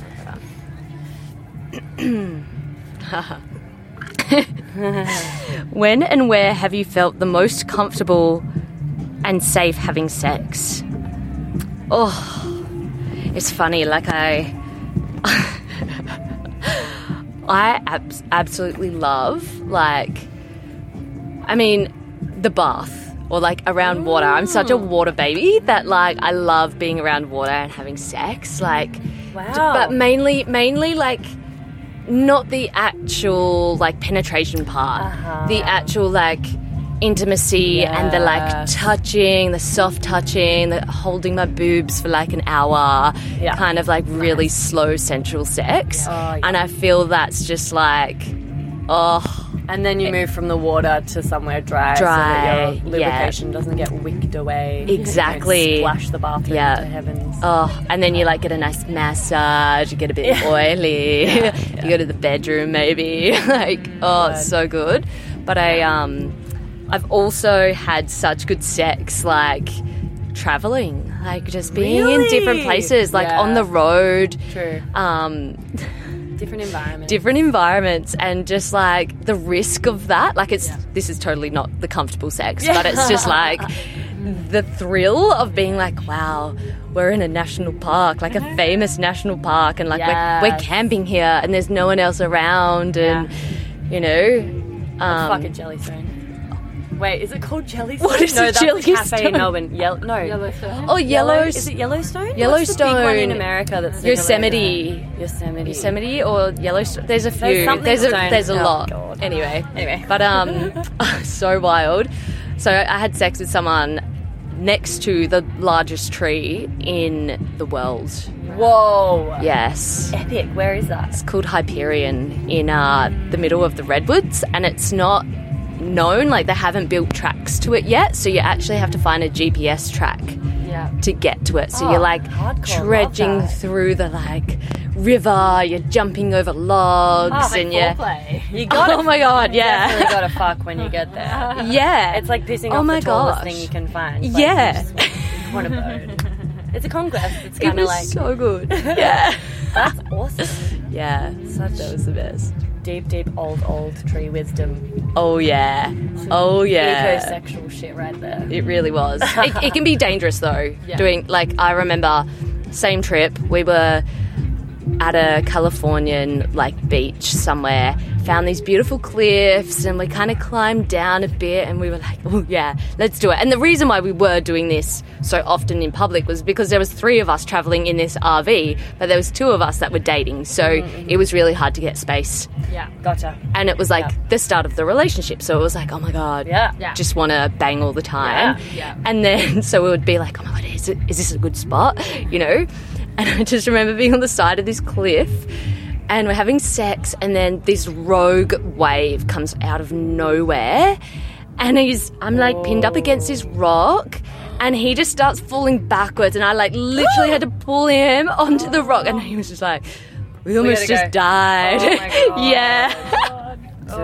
When and where have you felt the most comfortable and safe having sex? Oh, it's funny. Like I, I abs- absolutely love like, I mean, the bath. Or like around water. I'm such a water baby that like I love being around water and having sex. Like, Wow. but mainly, mainly like not the actual like penetration part. Uh-huh. The actual like intimacy and the like Yes. touching, the soft touching, the holding my boobs for like an hour. Yeah. Kind of like really slow sensual sex. Oh, yeah. And I feel that's just like, oh. And then you move from the water to somewhere dry, Dry, so that your yeah. lubrication doesn't get wicked away. Exactly. You don't splash the bathroom Yeah. to heavens. Oh, and then you like get a nice massage, you get a bit oily, you go to the bedroom maybe. like, oh, it's so good. But I, um, I've also had such good sex, like traveling, like just being in different places, like Yeah. on the road. True. Um, Different environment. different environments, and just like the risk of that, like it's this is totally not the comfortable sex, but it's just like the thrill of being like, wow, we're in a national park, like a famous national park, and like we're, we're Yes. camping here and there's no one else around, and you know um, Fuck a Jellystone. Wait, is it called Jellystone? What is no, a that's a cafe Jellystone? in Melbourne. Yell- no. Yellowstone. oh Yellow Is it Yellowstone? What's the Yellowstone. big one in America that's Yosemite. Yosemite. Yosemite or Yellowstone. There's a few. There's something There's a stone. there's a Oh, lot. God. Anyway, anyway, but um, so wild. So I had sex with someone next to the largest tree in the world. Whoa. Yes, Epic. Where is that? it's called Hyperion in uh, the middle of the redwoods, and it's not known. Like, they haven't built tracks to it yet, so you actually have to find a G P S track Yeah. to get to it. So Oh, you're like hardcore, trudging love that. through the like river, you're jumping over logs, Oh, like and you're foreplay. you got oh my god, yeah, Definitely gotta fuck when you get there. yeah, It's like pissing Oh off my the tallest gosh. thing you can find. Like, Yeah. you just want, want a boat. It's a conquest. It's it kind of was like so good. Yeah, that's awesome. yeah, such that was the best. Deep, deep, old, old tree wisdom. Oh yeah, oh yeah. Ecosexual shit right there. It really was. it, it can be dangerous though. Yeah. Doing like I remember, same trip we were at a Californian like beach somewhere. Found these beautiful cliffs and we kind of climbed down a bit and we were like, oh yeah, let's do it. And the reason why we were doing this so often in public was because there was three of us traveling in this R V, but there was two of us that were dating. So mm-hmm. it was really hard to get space. Yeah, gotcha. And it was like Yeah. the start of the relationship. So it was like, oh my God, Yeah. Yeah. just want to bang all the time. Yeah. Yeah. And then, so we would be like, oh my God, is, it, is this a good spot? You know? And I just remember being on the side of this cliff and we're having sex and then this rogue wave comes out of nowhere and he's, I'm like pinned up against this rock and he just starts falling backwards and I like literally had to pull him onto the rock and he was just like, we almost gotta just go. died. Oh my God. Yeah.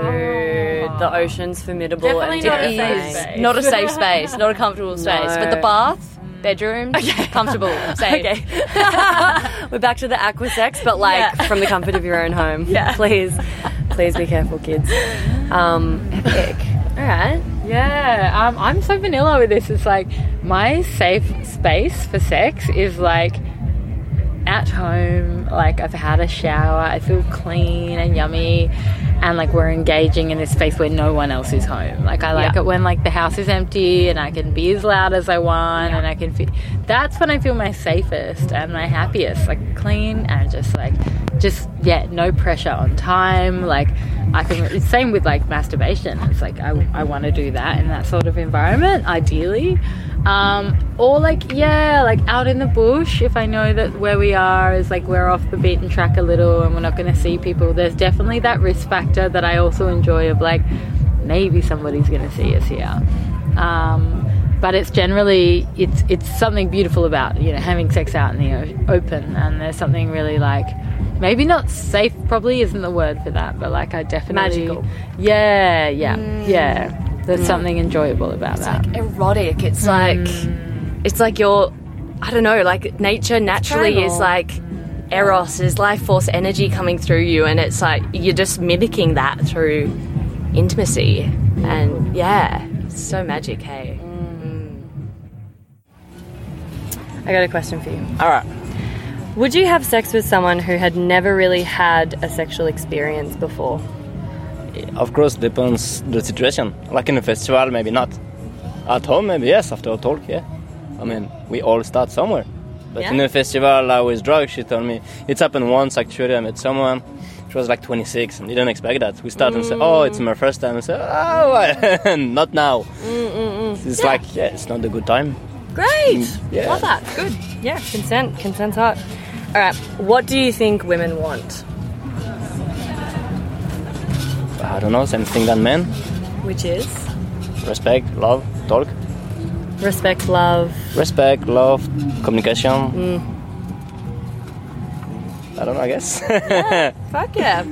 Dude, the ocean's formidable. Definitely and not a terrifying. safe space. Not a safe space, not a comfortable space. But the bath, bedroom, comfortable, safe. Okay. We're back to the aquasex, but like Yeah. from the comfort of your own home. Yeah. Please, please be careful, kids. Um, epic. All right. Yeah, um, I'm so vanilla with this. It's like my safe space for sex is like at home, like I've had a shower, I feel clean and yummy, and like we're engaging in this space where no one else is home. Like I like Yeah. it when like the house is empty and I can be as loud as I want and I can feel, that's when I feel my safest and my happiest, like clean and just like just yeah, no pressure on time. Like I can, it's same with like masturbation. It's like I, I want to do that in that sort of environment ideally. Um, or like yeah, like out in the bush if I know that where we are is like we're off the beaten track a little and we're not going to see people. There's definitely that risk factor that I also enjoy of like maybe somebody's going to see us here. Um, but it's generally it's it's something beautiful about, you know, having sex out in the o- open, and there's something really like maybe not safe probably isn't the word for that, but like I definitely Magical. Yeah, yeah, mm. yeah. There's mm. something enjoyable about it's that. like erotic. It's like Mm. it's like you're I don't know, like nature naturally primal. is like eros, is life force energy coming through you, and it's like you're just mimicking that through intimacy. And yeah, it's so magic, hey. I got a question for you. All right. Would you have sex with someone who had never really had a sexual experience before? Of course, depends the situation. Like in a festival, maybe not. At home, maybe yes. After a talk, yeah. I mean, we all start somewhere. But Yeah. in a festival, I was drunk. She told me it's happened once. Actually, I met someone. She was like twenty-six and didn't expect that. We start and say, "Oh, it's my first time." I say, "Oh, well, not now." Mm-mm-mm. It's like, yeah, it's not a good time. Great. Yeah. Love that. Good. Yeah, consent. Consent's hot. All right. What do you think women want? I don't know, same thing than men. Which is? Respect, love, talk. Respect, love. Respect, love, communication. Mm. I don't know, I guess. Fuck yeah.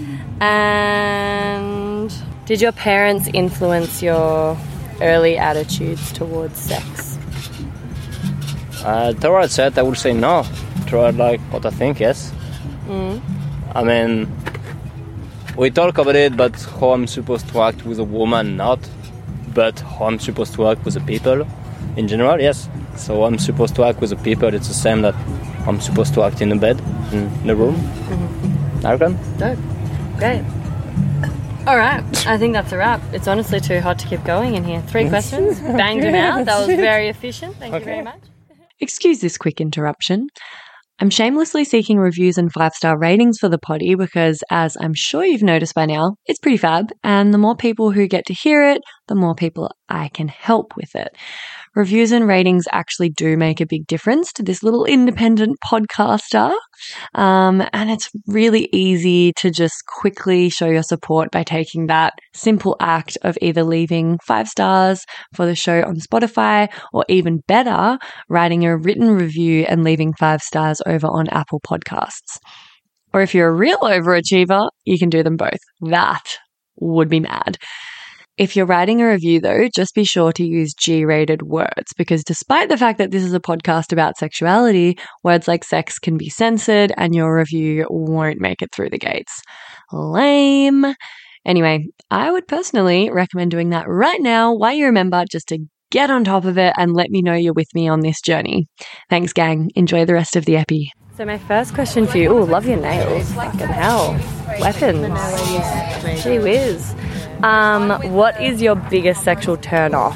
And did your parents influence your early attitudes towards sex? Uh, towards that, I would say no. Toward like what I think, yes. Mm. I mean, we talk about it, but how I'm supposed to act with a woman, not. But how I'm supposed to act with the people, in general, yes. So I'm supposed to act with the people. It's the same that I'm supposed to act in the bed, in the room. Mm-hmm. I reckon. Dope. Great. All right. I think that's a wrap. It's honestly too hot to keep going in here. Three questions. Banged them out. That was very efficient. Thank you Okay. very much. Excuse this quick interruption. I'm shamelessly seeking reviews and five-star ratings for the potty because, as I'm sure you've noticed by now, it's pretty fab, and the more people who get to hear it, the more people I can help with it. Reviews and ratings actually do make a big difference to this little independent podcaster. Um, and it's really easy to just quickly show your support by taking that simple act of either leaving five stars for the show on Spotify, or even better, writing a written review and leaving five stars over on Apple Podcasts. Or if you're a real overachiever, you can do them both. That would be mad. If you're writing a review, though, just be sure to use G-rated words, because despite the fact that this is a podcast about sexuality, words like sex can be censored and your review won't make it through the gates. Lame. Anyway, I would personally recommend doing that right now while you remember, just to get on top of it and let me know you're with me on this journey. Thanks, gang. Enjoy the rest of the epi. So my first question for you, ooh, love your nails. Fucking hell. Weapons. Gee whiz. Um, what is your biggest sexual turn off?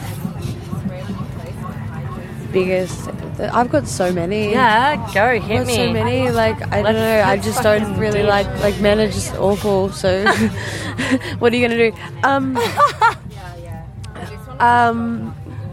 Biggest? I've got so many. Yeah, go, hit I've got me. so many. Like, I don't Let's- know. I let's just don't fucking really do it. like, like men are just awful. So what are you going to do? Um, um,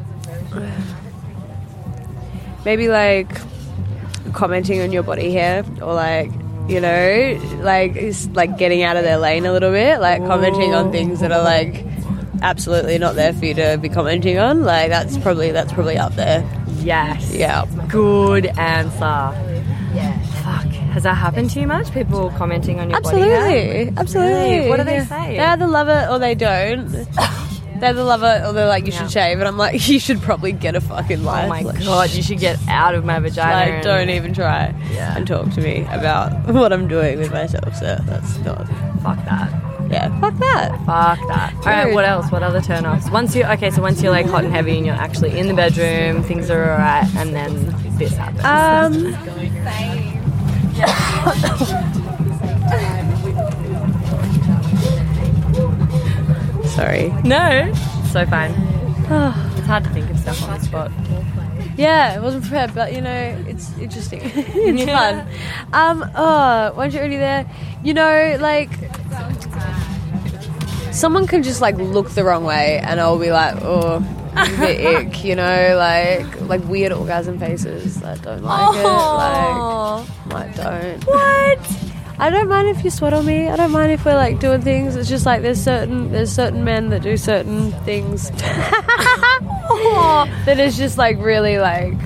maybe like commenting on your body hair, or like, you know, like it's like getting out of their lane a little bit, like commenting on things that are like absolutely not there for you to be commenting on. Like that's probably that's probably up there. Yes. Yeah. Good answer. Yeah. Fuck. Has that happened to you much? People commenting on your body hair? Absolutely, absolutely. Really? What do they Yeah. say? They either love it or they don't. They either love it or they're like, you should shave, and I'm like, you should probably get a fucking life. Oh my Like, god, you should get out of my vagina. Like, and- don't even try and talk to me about what I'm doing with myself. So that's not. Fuck that. Yeah, fuck that. Fuck that. All right, what else? What other turn-offs? Once you okay, so once you're like hot and heavy and you're actually in the bedroom, things are alright, and then this happens. Um. Sorry. No. So fine. It's hard to think of stuff on the spot. Yeah, it wasn't prepared, but you know, it's interesting. It's fun. Um, oh, once you're already there, you know, like someone can just like look the wrong way, and I'll be like, oh, a bit ick, you know, like like weird orgasm faces. I don't like Oh. it. Like, I don't. What? I don't mind if you sweat on me. I don't mind if we're like doing things. It's just like there's certain there's certain men that do certain things that is just like really like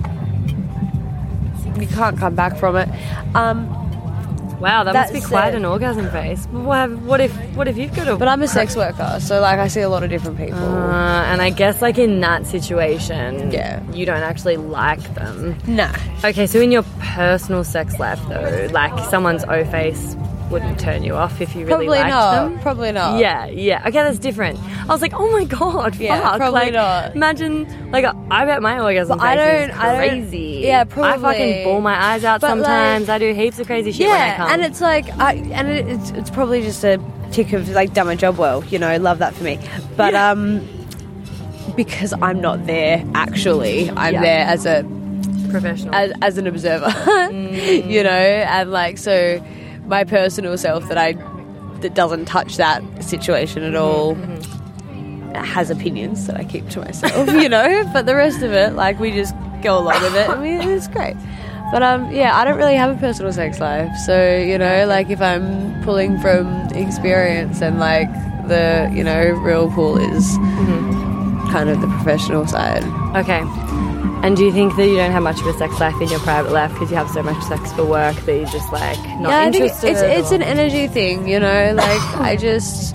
you can't come back from it. Um, wow, that must be that's quite it. an orgasm face. What, what if what if you've got a? But I'm a sex worker, so like I see a lot of different people. Uh, and I guess like in that situation, Yeah. you don't actually like them. Nah. Okay, so in your personal sex life though, like someone's O face wouldn't turn you off if you really Probably liked not. them. Probably not. Yeah, yeah. Okay, that's different. I was like, oh my god, Yeah, fuck. probably like, not. Imagine, like, I bet my orgasm But I face don't- is I don't- crazy. yeah, I probably. fucking bawl my eyes out But, sometimes. like- I do heaps of crazy shit when I Yeah, come. and it's like, I, and it, it's it's probably just a tick of like done my job well, you know, love that for me. But um, because I'm not there actually, I'm Yeah. there as a professional, as, as an observer, Mm. you know, and like so, my personal self that I that doesn't touch that situation at all. Has opinions that I keep to myself, you know, but the rest of it, like, we just go along with it, and we, it's great. But um, yeah, I don't really have a personal sex life, so you know, like if I'm pulling from experience and like the you know real pool is kind of the professional side. Okay. And do you think that you don't have much of a sex life in your private life because you have so much sex for work that you're just like not yeah, I think interested? it's it's or- an energy thing, you know. Like I just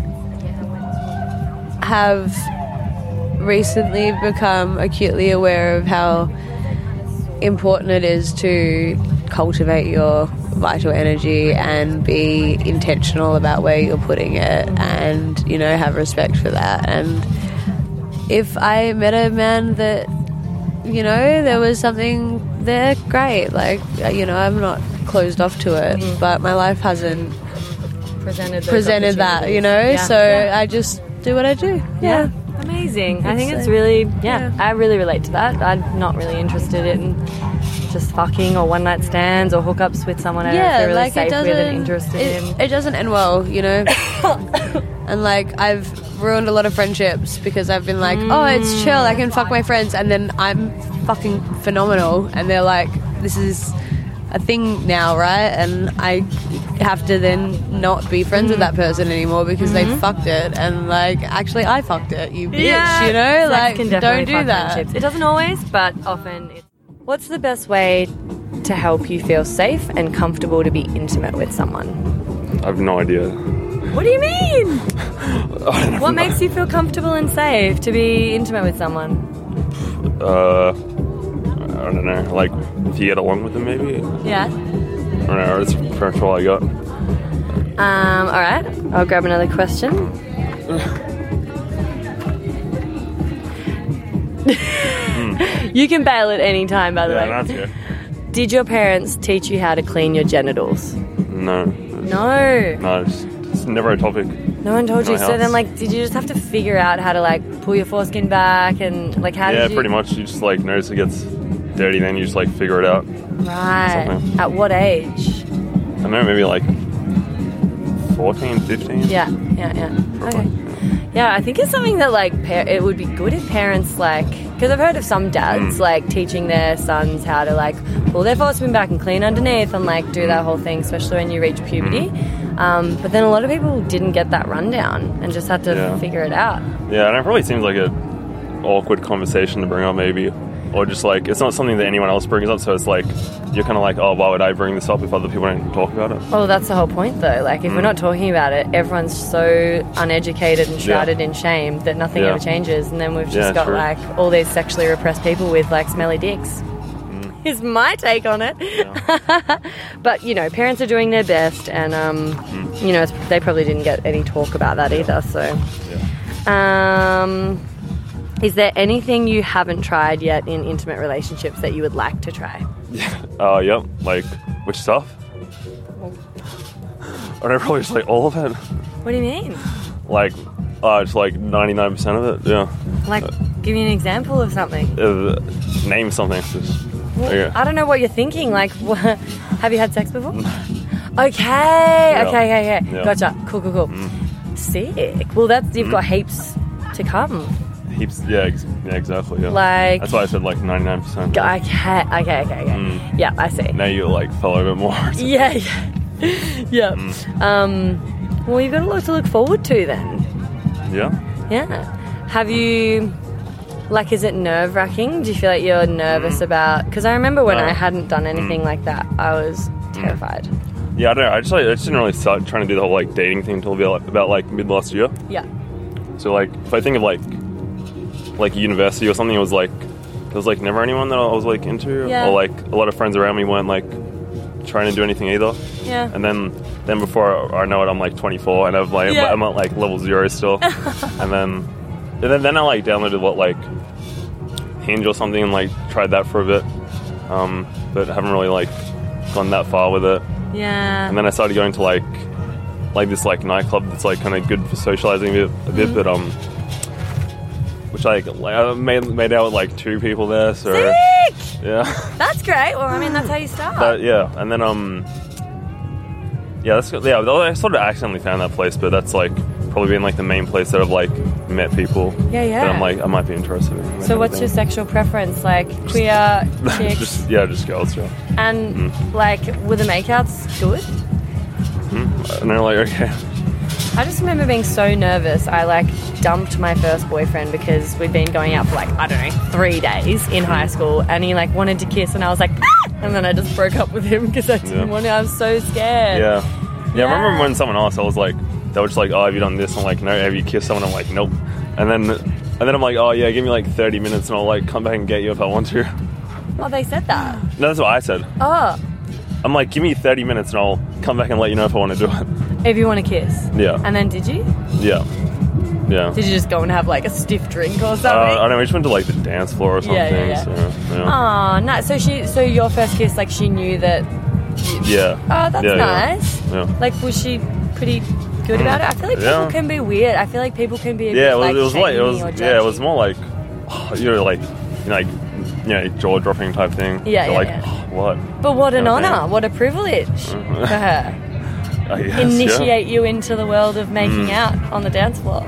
have recently become acutely aware of how important it is to cultivate your vital energy and be intentional about where you're putting it, and you know have respect for that. And if I met a man that you know there was something there, great. Like you know I'm not closed off to it, Mm-hmm. but my life hasn't presented those presented that, you know. opportunities. Yeah. So Yeah. I just do what I do. Yeah. Amazing. I think It's it's like- really, yeah, I really relate to that. I'm not really interested in just fucking or one night stands or hookups with someone I don't Yeah, feel really like, it safe with and doesn't- interested it, in. it doesn't end well, you know. And like I've ruined a lot of friendships because I've been like, oh, it's chill, I can fuck my friends, and then I'm fucking phenomenal, and they're like, this is a thing now, right? And I have to then not be friends with that person anymore because they fucked it, and like actually I fucked it, you bitch, Yeah, you know, sex like can definitely don't do fuck that. friendships. It doesn't always, but often. It's... What's the best way to help you feel safe and comfortable to be intimate with someone? I have no idea. What do you mean? What makes you feel comfortable and safe to be intimate with someone? Uh, I don't know. Like, if you get along with them, maybe. Yeah. I don't know. That's pretty much all I got. Um, all right. I'll grab another question. You can bail at any time, by the Yeah, way. that's good. Did your parents teach you how to clean your genitals? No. No. No, it's, it's never a topic. No one told in you. my So house. then, like, did you just have to figure out how to, like, pull your foreskin back and, like, how yeah, did you... pretty much. You just like notice it gets dirty, then you just like figure it out. Right. Something. At what age? I don't know, maybe like fourteen, fifteen. Yeah, yeah, yeah. Okay. Yeah, I think it's something that, like, par- it would be good if parents, like... Because I've heard of some dads, Mm. like, teaching their sons how to, like, pull their foreskin back and clean underneath and, like, do that whole thing, especially when you reach puberty. Um, but then a lot of people didn't get that rundown and just had to Yeah. figure it out. Yeah, and it probably seems like a awkward conversation to bring up, maybe. Or just like, it's not something that anyone else brings up, so it's like, you're kind of like, oh, why would I bring this up if other people don't talk about it? Well, that's the whole point, though. Like, if we're Mm. not talking about it, everyone's so uneducated and shrouded in shame that nothing Yeah. ever changes. And then we've just Yeah, got, true. like, all these sexually repressed people with, like, smelly dicks. Mm. Is my take on it. But, you know, parents are doing their best, and, um, Mm. you know, it's, they probably didn't get any talk about that either, so. Um, is there anything you haven't tried yet in intimate relationships that you would like to try? Oh, uh, yep. Like, which stuff? Or I probably just like all of it. What do you mean? Like, uh, just like ninety-nine percent of it, yeah. Like, give me an example of something. Uh, name something. Just, Well, okay. I don't know what you're thinking. Like, what, have you had sex before? Okay, okay, okay, okay. Yeah. Gotcha. Cool, cool, cool. Sick. Well, that's you've got heaps to come. Heaps, yeah, ex- yeah, exactly, yeah. Like- That's why I said like ninety-nine percent. Okay, okay, okay, okay. Mm. Yeah, I see. Now you like fell over more. Yeah, yeah, yeah. Mm. Um, well, you've got a lot to look forward to then. Yeah. Yeah. Have you? Like, is it nerve wracking? Do you feel like you're nervous about? Because I remember when No. I hadn't done anything Mm. like that, I was terrified. Yeah, I don't know. I just like I just didn't really start trying to do the whole like dating thing until about, about like mid last year. Yeah. So like if I think of like like university or something, it was like there was like never anyone that I was like into, Yeah. or like a lot of friends around me weren't like trying to do anything either. Yeah. And then then before I know it, I'm like twenty-four and I'm like Yeah. I'm at like level zero still. And then and then then I like downloaded what like Hinge or something and like tried that for a bit, um, but haven't really like gone that far with it. Yeah. And then I started going to like like this like nightclub that's like kind of good for socializing a bit, a bit Mm-hmm. but um, which like, like I made made out with like two people there, so Sick! yeah, That's great. Well, I mean, that's how you start. but yeah, and then um, yeah, that's yeah. I sort of accidentally found that place, but that's like probably been like the main place that I've like met people. Yeah, yeah. That I'm like I might be interested in. So what's your sexual preference? Like queer chicks? just yeah, just girls. Yeah. And like, were the makeouts good? Mm. And they're like okay. I just remember being so nervous. I like dumped my first boyfriend because we'd been going out for like, I don't know, three days in high school, and he like wanted to kiss, and I was like, ah! And then I just broke up with him because I didn't Yeah. want to. I was so scared. Yeah. Yeah, I remember when someone asked, I was like, they were just like, oh, have you done this? I'm like, no. Have you kissed someone? I'm like, nope. And then, and then I'm like, oh yeah, give me like thirty minutes and I'll like come back and get you if I want to. Oh, they said that. No, that's what I said. Oh, I'm like, give me thirty minutes and I'll come back and let you know if I want to do it. if you want to kiss. Yeah. And then did you? Yeah. Yeah. Did you just go and have like a stiff drink or something? Uh, I don't know, we just went to like the dance floor or something. Yeah, yeah, yeah. So, yeah. Oh, no. So she, so your first kiss, like she knew that. Yeah. Oh, that's Yeah, yeah. nice. Yeah. Like, was she pretty good about it? I feel like people Yeah. can be weird. I feel like people can be a Yeah, bit it was, like it was like, it shamey was, or yeah, it judgy. was more like, oh, you know, like you know, like, you know, jaw dropping type thing. Yeah, You're yeah, like, yeah. oh, what? But what an Kind of honour, thing. what a privilege for her. I guess, Initiate yeah. you into the world of making Mm. out on the dance floor.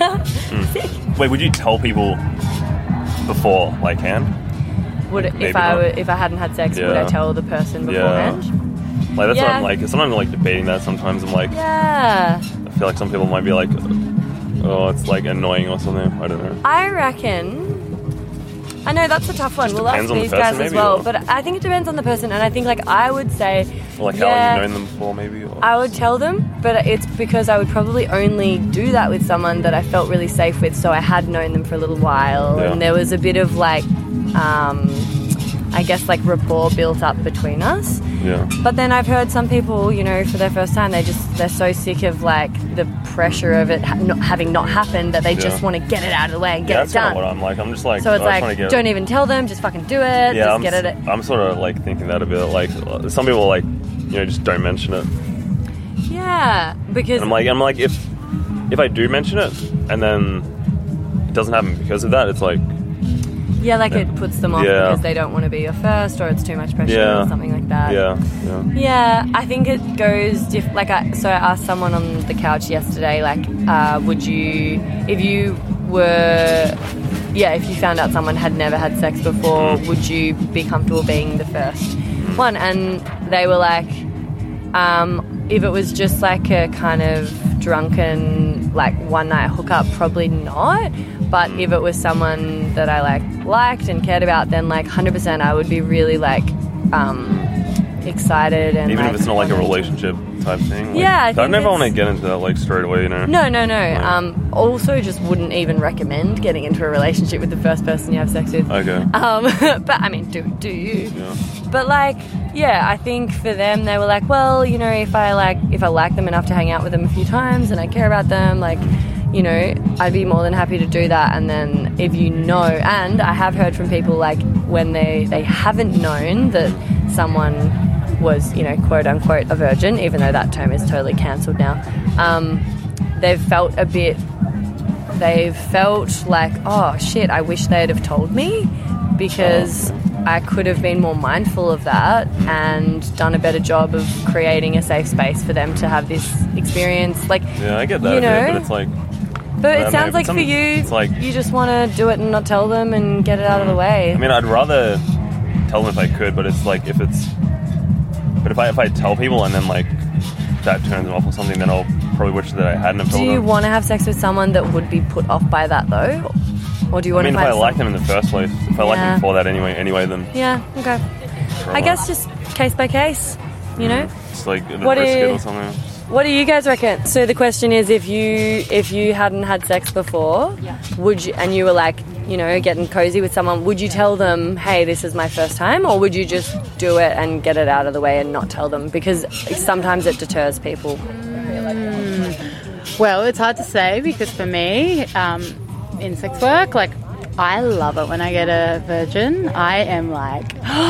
Mm. Wait, would you tell people before, like, hand? Would Maybe if I not. were, if I hadn't had sex, would I Yeah. tell the person Yeah. beforehand? Like, that's what Yeah. I'm like. Sometimes I'm like debating that. Sometimes I'm like, Yeah. I feel like some people might be like, oh, it's like annoying or something. I don't know. I reckon. I know that's a tough one. We'll ask depends on the these person, guys as maybe, well, or- but I think it depends on the person. And I think like I would say, Or like how yeah, long you've known them before, maybe. Or... I would tell them, but it's because I would probably only do that with someone that I felt really safe with. So I had known them for a little while, Yeah. and there was a bit of like, um, I guess like rapport built up between us. Yeah. But then I've heard some people, you know, for their first time, they just they're so sick of like the pressure of it ha- not having not happened that they Yeah. just want to get it out of the way and get yeah, it that's done. kind of what I'm like. I'm just like, so it's I just like, wanna get don't even tell them, just fucking do it, Yeah, just I'm, get it. I'm sort of like thinking that a bit. Like, some people like, you know, just don't mention it. Yeah, because And I'm like, I'm like, if if I do mention it and then it doesn't happen because of that, it's like, yeah, like it puts them off Yeah. because they don't want to be your first, or it's too much pressure, Yeah. or something like that. yeah, yeah. Yeah, I think it goes diff- like I, so I asked someone on the couch yesterday, like, uh, would you, if you were, yeah, if you found out someone had never had sex before, would you be comfortable being the first one? And they were like, um, if it was just like a kind of drunken, like one night hookup, probably not. But if it was someone that I like liked and cared about, then like one hundred percent I would be really like um, excited and Even like, if it's not like a wanted to- relationship type thing. Like, Yeah, I I think never it's- want to get into that like straight away, you know. No, no, no. Um, also, just wouldn't even recommend getting into a relationship with the first person you have sex with. Okay. Um, but I mean, do do you? But like, yeah, I think for them, they were like, well, you know, if I like, if I like them enough to hang out with them a few times and I care about them, like, you know, I'd be more than happy to do that. And then if you know, and I have heard from people like when they they haven't known that someone was, you know, quote unquote a virgin, even though that term is totally cancelled now. Um, they've felt a bit. They've felt like, oh shit, I wish they'd have told me because I could have been more mindful of that and done a better job of creating a safe space for them to have this experience. Like, Yeah, I get that. you a bit, know, but it's like. but I it don't sounds know, like some- for you, it's like. you just want to do it and not tell them and get it out of the way. I mean, I'd rather tell them if I could, but it's like if it's. But if I if I tell people and then like that turns them off or something, then I'll probably wish that I hadn't have Do told you them. want to have sex with someone that would be put off by that though, or do you I want mean, to if I find like some- them in the first place, if I like Yeah. them before that anyway, anyway, then Yeah. Okay. I guess just case by case, you know. it's like the What brisket do- or something. What do you guys reckon? So the question is, if you if you hadn't had sex before, would you, and you were like, you know, getting cozy with someone, would you tell them, hey, this is my first time, or would you just do it and get it out of the way and not tell them? Because sometimes it deters people. Well, it's hard to say because for me, um, in sex work, like, I love it when I get a virgin. I am like,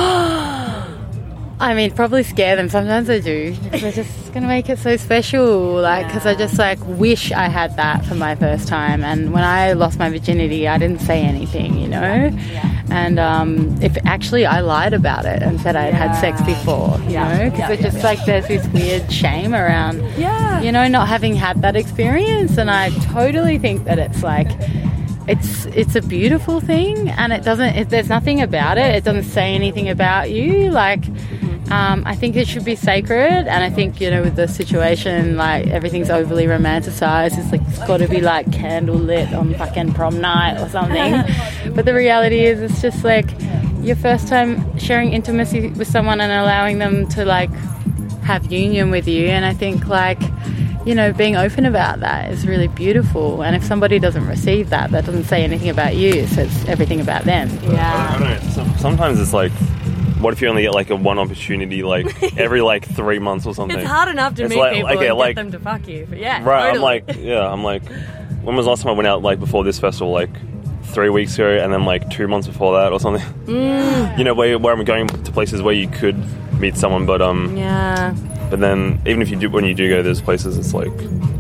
I mean, probably scare them. Sometimes I do. Because I just going to make it so special. Like, because I just, like, wish I had that for my first time. And when I lost my virginity, I didn't say anything, you know? And um, if actually I lied about it and said I had had sex before, you Yeah. know? Because Yeah, it's yeah, just yeah. like there's this weird shame around, Yeah. you know, not having had that experience. And I totally think that it's like, it's it's a beautiful thing, and it doesn't. It, there's nothing about it. It doesn't say anything about you. Like, um, I think it should be sacred, and I think, you know, with the situation, like, everything's overly romanticized. It's like it's got to be like candle lit on fucking prom night or something. But the reality is, it's just like your first time sharing intimacy with someone and allowing them to like have union with you. And I think like, you know, being open about that is really beautiful. And if somebody doesn't receive that, that doesn't say anything about you. It says everything about them. I don't know. Some- Sometimes it's like, what if you only get like a one opportunity like every like three months or something? It's hard enough to It's meet like- people like, yeah, and like- get them to fuck you. But yeah, Right, I'm totally. like, yeah, I'm like, when was the last time I went out like before this festival? Like three weeks ago, and then like two months before that or something. Mm. You know, where, where I'm going to places where you could meet someone, but um, Yeah. but then even if you do, when you do go to those places, it's like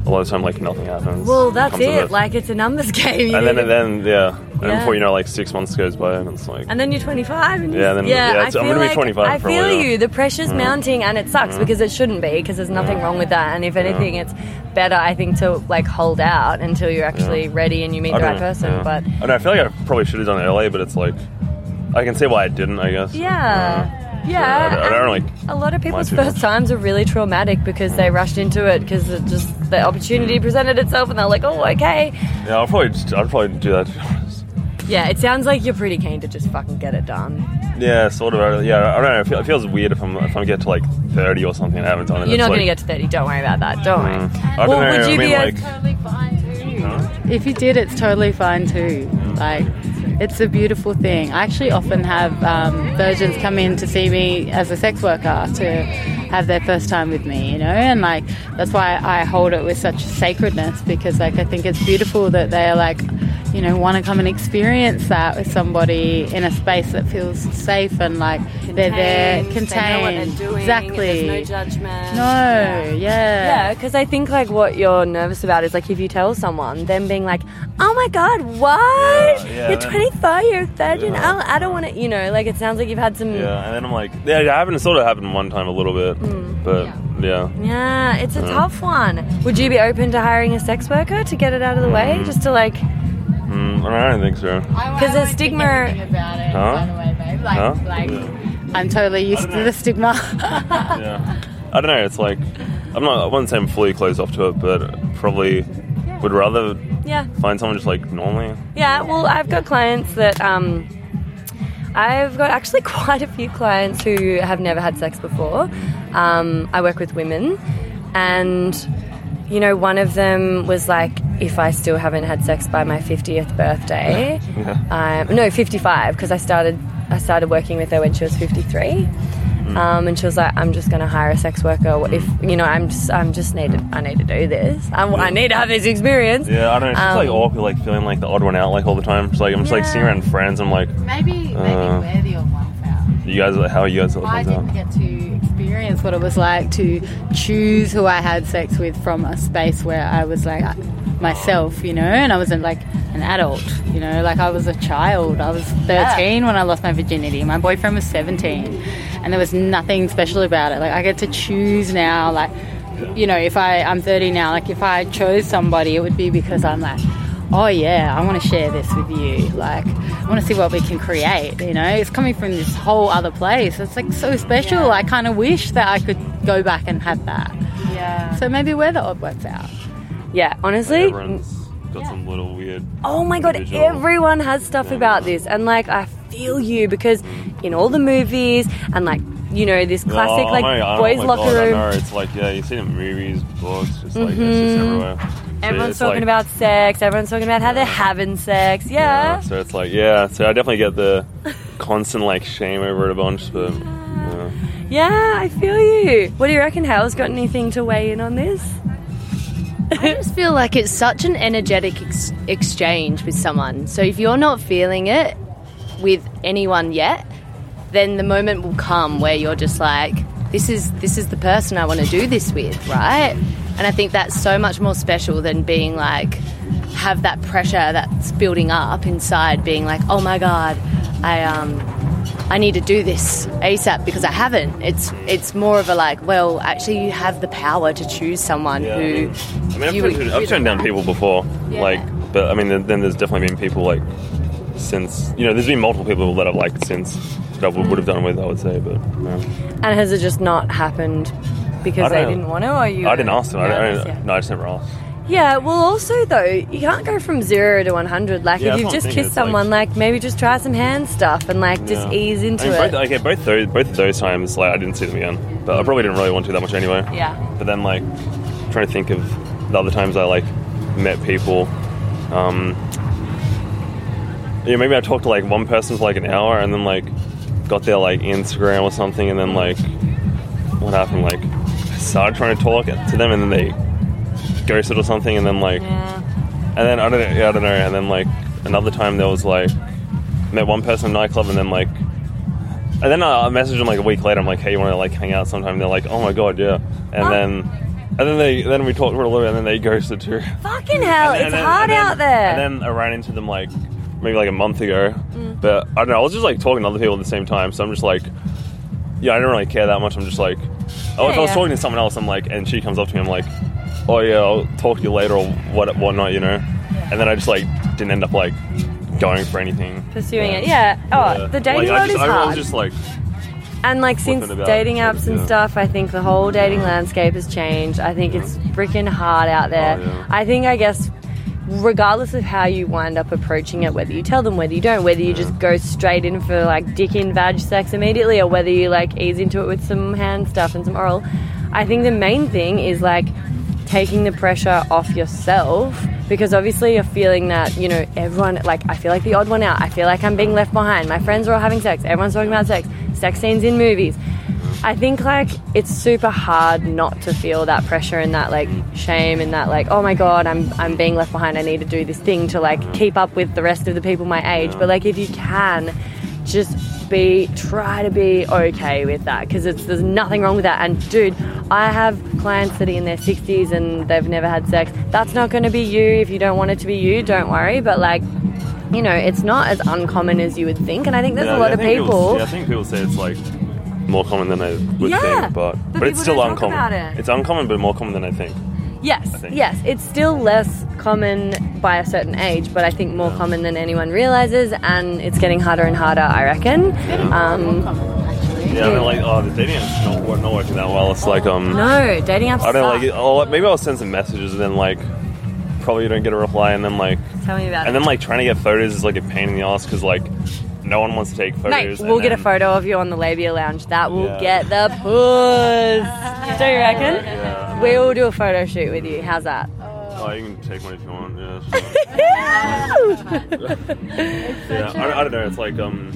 a lot of the time, like, nothing happens. Well, that's Comes of it. Like, it's a numbers game. And then, and then, yeah. And Yeah. before you know, like, six months goes by, and it's like... And then you're twenty-five. And Yeah, you- then- yeah, yeah, I it's- I'm feel gonna be like- twenty-five I for a feel while. you. The pressure's Mm. mounting, and it sucks Mm. because it shouldn't be, because there's nothing wrong with that. And if anything, Yeah. it's better, I think, to like hold out until you're actually Yeah. ready and you meet I the don't right know, person. yeah. But I don't know, I feel like I probably should have done it earlier, but it's like... I can see why I didn't, I guess. yeah, I yeah. don't, I don't really... A lot of people's too first much. times are really traumatic because they rushed into it because it just the opportunity presented itself and they're like, oh, okay. Yeah, I'll probably, just, I'll probably do that, to be honest. Yeah, it sounds like you're pretty keen to just fucking get it done. Yeah, sort of. Yeah, I don't know. It feels, it feels weird if I'm if I get to like thirty or something and I haven't done it. You're It's not like, going to get to thirty. Don't worry about that. Don't worry. Mm, I don't Well, know. would you I mean, be a- like, Totally fine too. If you did, it's totally fine too. Like, it's a beautiful thing. I actually often have um, virgins come in to see me as a sex worker to have their first time with me, you know, and like that's why I hold it with such sacredness, because like I think it's beautiful that they're like, you know, want to come and experience that with somebody in a space that feels safe and like they're there, contained. They know what they're doing. Exactly. There's no judgment. No, yeah. Yeah, because I think like what you're nervous about is like if you tell someone, them being like, oh my god, what? Yeah, yeah, you're then- twenty-five, you're a virgin. Yeah. I, I don't want to, you know, like it sounds like you've had some. yeah, and then I'm like, yeah, it happened. It sort of happened one time a little bit, Mm. but yeah. Yeah, it's a Yeah. tough one. Would you be open to hiring a sex worker to get it out of the way, just to like? Mm, I don't think so. Because the stigma. About it, Huh? by the way, babe. Like, Huh? like I'm totally used to the stigma. Yeah. I don't know. It's like I'm not. I wouldn't say I'm fully closed off to it, but probably would rather Yeah. find someone just like normally. Yeah, well, I've got clients that um, I've got actually quite a few clients who have never had sex before. Um, I work with women, and you know, one of them was like, if I still haven't had sex by my fiftieth birthday, Yeah. um, no, fifty-five, because I started I started working with her when she was fifty-three. Um, and she was like, I'm just going to hire a sex worker. If, you know, I'm just, I'm just need to, I need to do this. I, I need to have this experience. Yeah, I don't know. It's just like Um, awkward, like feeling like the odd one out, like all the time. It's like I'm just like seeing around friends. I'm like, Maybe, maybe Uh, we're the odd ones out. you guys, how are you guys? All the I ones didn't out? get to experience what it was like to choose who I had sex with from a space where I was like myself, you know, and I wasn't like an adult, you know, like I was a child. I was thirteen when I lost my virginity. My boyfriend was seventeen, and there was nothing special about it. Like I get to choose now, like, you know, if I, I'm thirty now, like if I chose somebody, it would be because I'm like, oh yeah, I want to share this with you. Like, I want to see what we can create, you know? It's coming from this whole other place. It's like so special. Yeah. I kind of wish that I could go back and have that. Yeah. So maybe we're the odd ones out. Yeah, honestly. Everyone's got some little weird. Oh my god, individual- everyone has stuff about this, and like I feel you because in all the movies and like, you know, this classic Oh, like I know, boys oh my locker God, room. I know. It's like, yeah, you see it in movies, books, just like it's Mhm. just everywhere. So Everyone's it's talking like- about sex. Everyone's talking about how they're having sex. Yeah. So it's like, yeah. So I definitely get the constant like shame over it a bunch, but yeah. Yeah, I feel you. What do you reckon? Hal's got anything to weigh in on this? I just feel like it's such an energetic ex- exchange with someone. So if you're not feeling it with anyone yet, then the moment will come where you're just like, this is this is the person I want to do this with, right? And I think that's so much more special than being like, have that pressure that's building up inside, being like, oh my God, I um I need to do this ASAP because I haven't. It's it's more of a like, well, actually you have the power to choose someone Yeah, I who mean, I mean, I've, you turned, would- I've turned down people before, Yeah. like, but I mean, then, then there's definitely been people like since, you know, there's been multiple people that I've liked since that I would, would have done with, I would say, but yeah. And has it just not happened because I they don't know. didn't want to, or you? I didn't ask them. I, don't- I, nervous? don't- no, I just never asked. Yeah, well, also though, you can't go from zero to one hundred. Like, Yeah, if that's you've what I'm just thinking. kissed It's like- someone, like, maybe just try some hand stuff and like just Yeah. ease into I mean, it. both, okay, both those both of those times, like I didn't see them again, but I probably didn't really want to that much anyway. Yeah. But then, like, trying to think of the other times I like met people. Um, yeah, maybe I talked to like one person for like an hour, and then like got their like Instagram or something, and then like what happened? Like I started trying to talk to them, and then they ghosted or something, and then like, and then I don't know, yeah, I don't know, and then like another time there was like met one person in a nightclub, and then like, and then I messaged them like a week later. I'm like, hey, you want to like hang out sometime? And they're like, oh my god, yeah. And then And then they, then we talked for a little bit, and then they ghosted too. Fucking hell, And then- it's and then- hard and then- out there. And then I ran into them like maybe like a month ago. Mm. But I don't know. I was just like talking to other people at the same time, so I'm just like, yeah, I don't really care that much. I'm just like, oh, Yeah, if I was yeah. talking to someone else, I'm like, and she comes up to me, I'm like, oh yeah, I'll talk to you later or what, whatnot, you know. And then I just like didn't end up like going for anything. Pursuing it, yeah. Oh, Yeah. the dating like, I world just, is I hard. was just like, And like since Flipping about, dating apps and yeah. stuff, I think the whole dating landscape has changed. I think it's freaking hard out there. Oh, yeah. I think, I guess, regardless of how you wind up approaching it, whether you tell them, whether you don't, whether you just go straight in for like dick in vag sex immediately, or whether you like ease into it with some hand stuff and some oral, I think the main thing is like taking the pressure off yourself, because obviously you're feeling that, you know, everyone, like, I feel like the odd one out. I feel like I'm being left behind. My friends are all having sex. Everyone's talking about sex. Sex scenes in movies. I think, like, it's super hard not to feel that pressure and that, like, shame and that, like, oh my God, I'm I'm being left behind. I need to do this thing to, like, keep up with the rest of the people my age. But, like, if you can, just be, try to be okay with that, because it's there's nothing wrong with that. And, dude, I have clients that are in their sixties and they've never had sex. That's not going to be you. If you don't want it to be you, don't worry. But, like, you know, it's not as uncommon as you would think. And I think there's yeah, a lot I of think people... yeah, I think people say it's like more common than I would Yeah, think, but but but it's people still don't talk uncommon. about it. It's uncommon, but more common than I think. Yes, I think. yes, it's still less common by a certain age, but I think more common than anyone realizes, and it's getting harder and harder, I reckon. Um, Yeah, I mean, like, oh, the dating app's not, wor- not working that well. It's like, um... No, dating apps I don't suck. like it. I'll, maybe I'll send some messages and then, like, probably don't get a reply, and then, like... Tell me about And it. then, like, trying to get photos is, like, a pain in the ass, because, like, no one wants to take photos. Mate, and we'll get a then- photo of you on the Labia Lounge. That will Yeah. get the puss. Do you reckon? We will do a photo shoot with you. How's that? Oh, you can take one if you want, yeah. Sure. yeah, I, I don't know, it's like, um...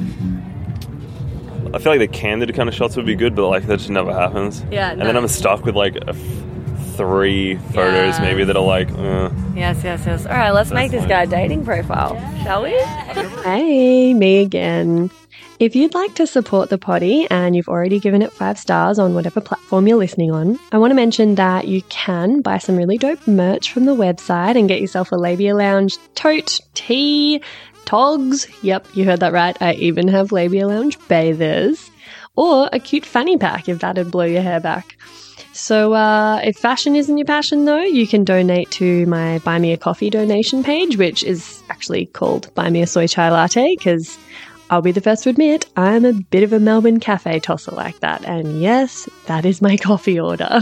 I feel like the candid kind of shots would be good, but, like, that just never happens. Yeah, And no. then I'm stuck with, like, a f- three photos, Yeah. maybe, that are, like, uh... Yes, yes, yes. All right, let's That's make this fine. guy a dating profile, shall we? Hey, me again. If you'd like to support the potty and you've already given it five stars on whatever platform you're listening on, I want to mention that you can buy some really dope merch from the website and get yourself a Labia Lounge tote, tee, togs. Yep, you heard that right. I even have Labia Lounge bathers. Or a cute fanny pack if that'd blow your hair back. So uh, if fashion isn't your passion, though, you can donate to my Buy Me a Coffee donation page, which is actually called Buy Me a Soy Chai Latte, because I'll be the first to admit I'm a bit of a Melbourne cafe tosser like that. And yes, that is my coffee order.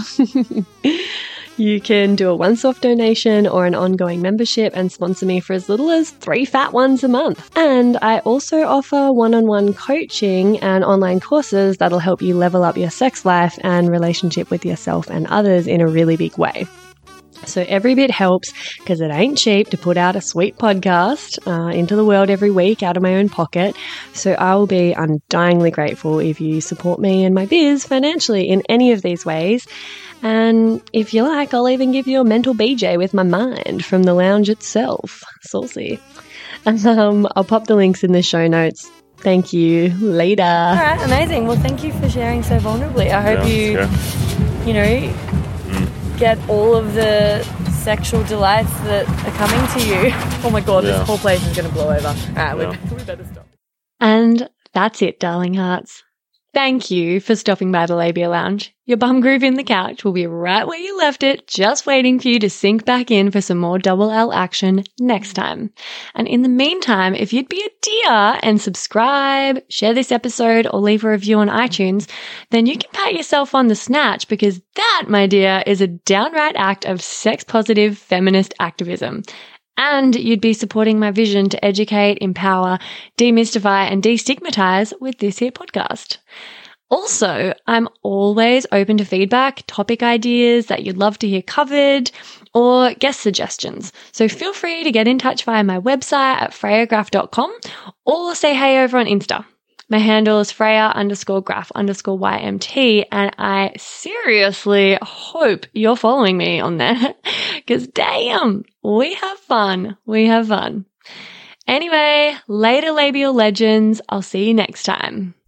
You can do a once-off donation or an ongoing membership and sponsor me for as little as three fat ones a month. And I also offer one-on-one coaching and online courses that'll help you level up your sex life and relationship with yourself and others in a really big way. So every bit helps, because it ain't cheap to put out a sweet podcast uh, into the world every week out of my own pocket. So I will be undyingly grateful if you support me and my biz financially in any of these ways. And if you like, I'll even give you a mental B J with my mind from the lounge itself. Saucy. And um, I'll pop the links in the show notes. Thank you. Later. All right, amazing. Well, thank you for sharing so vulnerably. I hope Yeah, you, yeah. you know, get all of the sexual delights that are coming to you. Oh my God, Yeah. this whole place is going to blow over. All right, Yeah. we, we better stop. And that's it, darling hearts. Thank you for stopping by the Labia Lounge. Your bum groove in the couch will be right where you left it, just waiting for you to sink back in for some more double L action next time. And in the meantime, if you'd be a dear and subscribe, share this episode, or leave a review on iTunes, then you can pat yourself on the snatch, because that, my dear, is a downright act of sex-positive feminist activism. And you'd be supporting my vision to educate, empower, demystify, and destigmatize with this here podcast. Also, I'm always open to feedback, topic ideas that you'd love to hear covered, or guest suggestions. So feel free to get in touch via my website at freya graph dot com or say hey over on Insta. My handle is Freya underscore graph underscore Y M T, and I seriously hope you're following me on there, because damn, we have fun. We have fun. Anyway, later labial legends. I'll see you next time.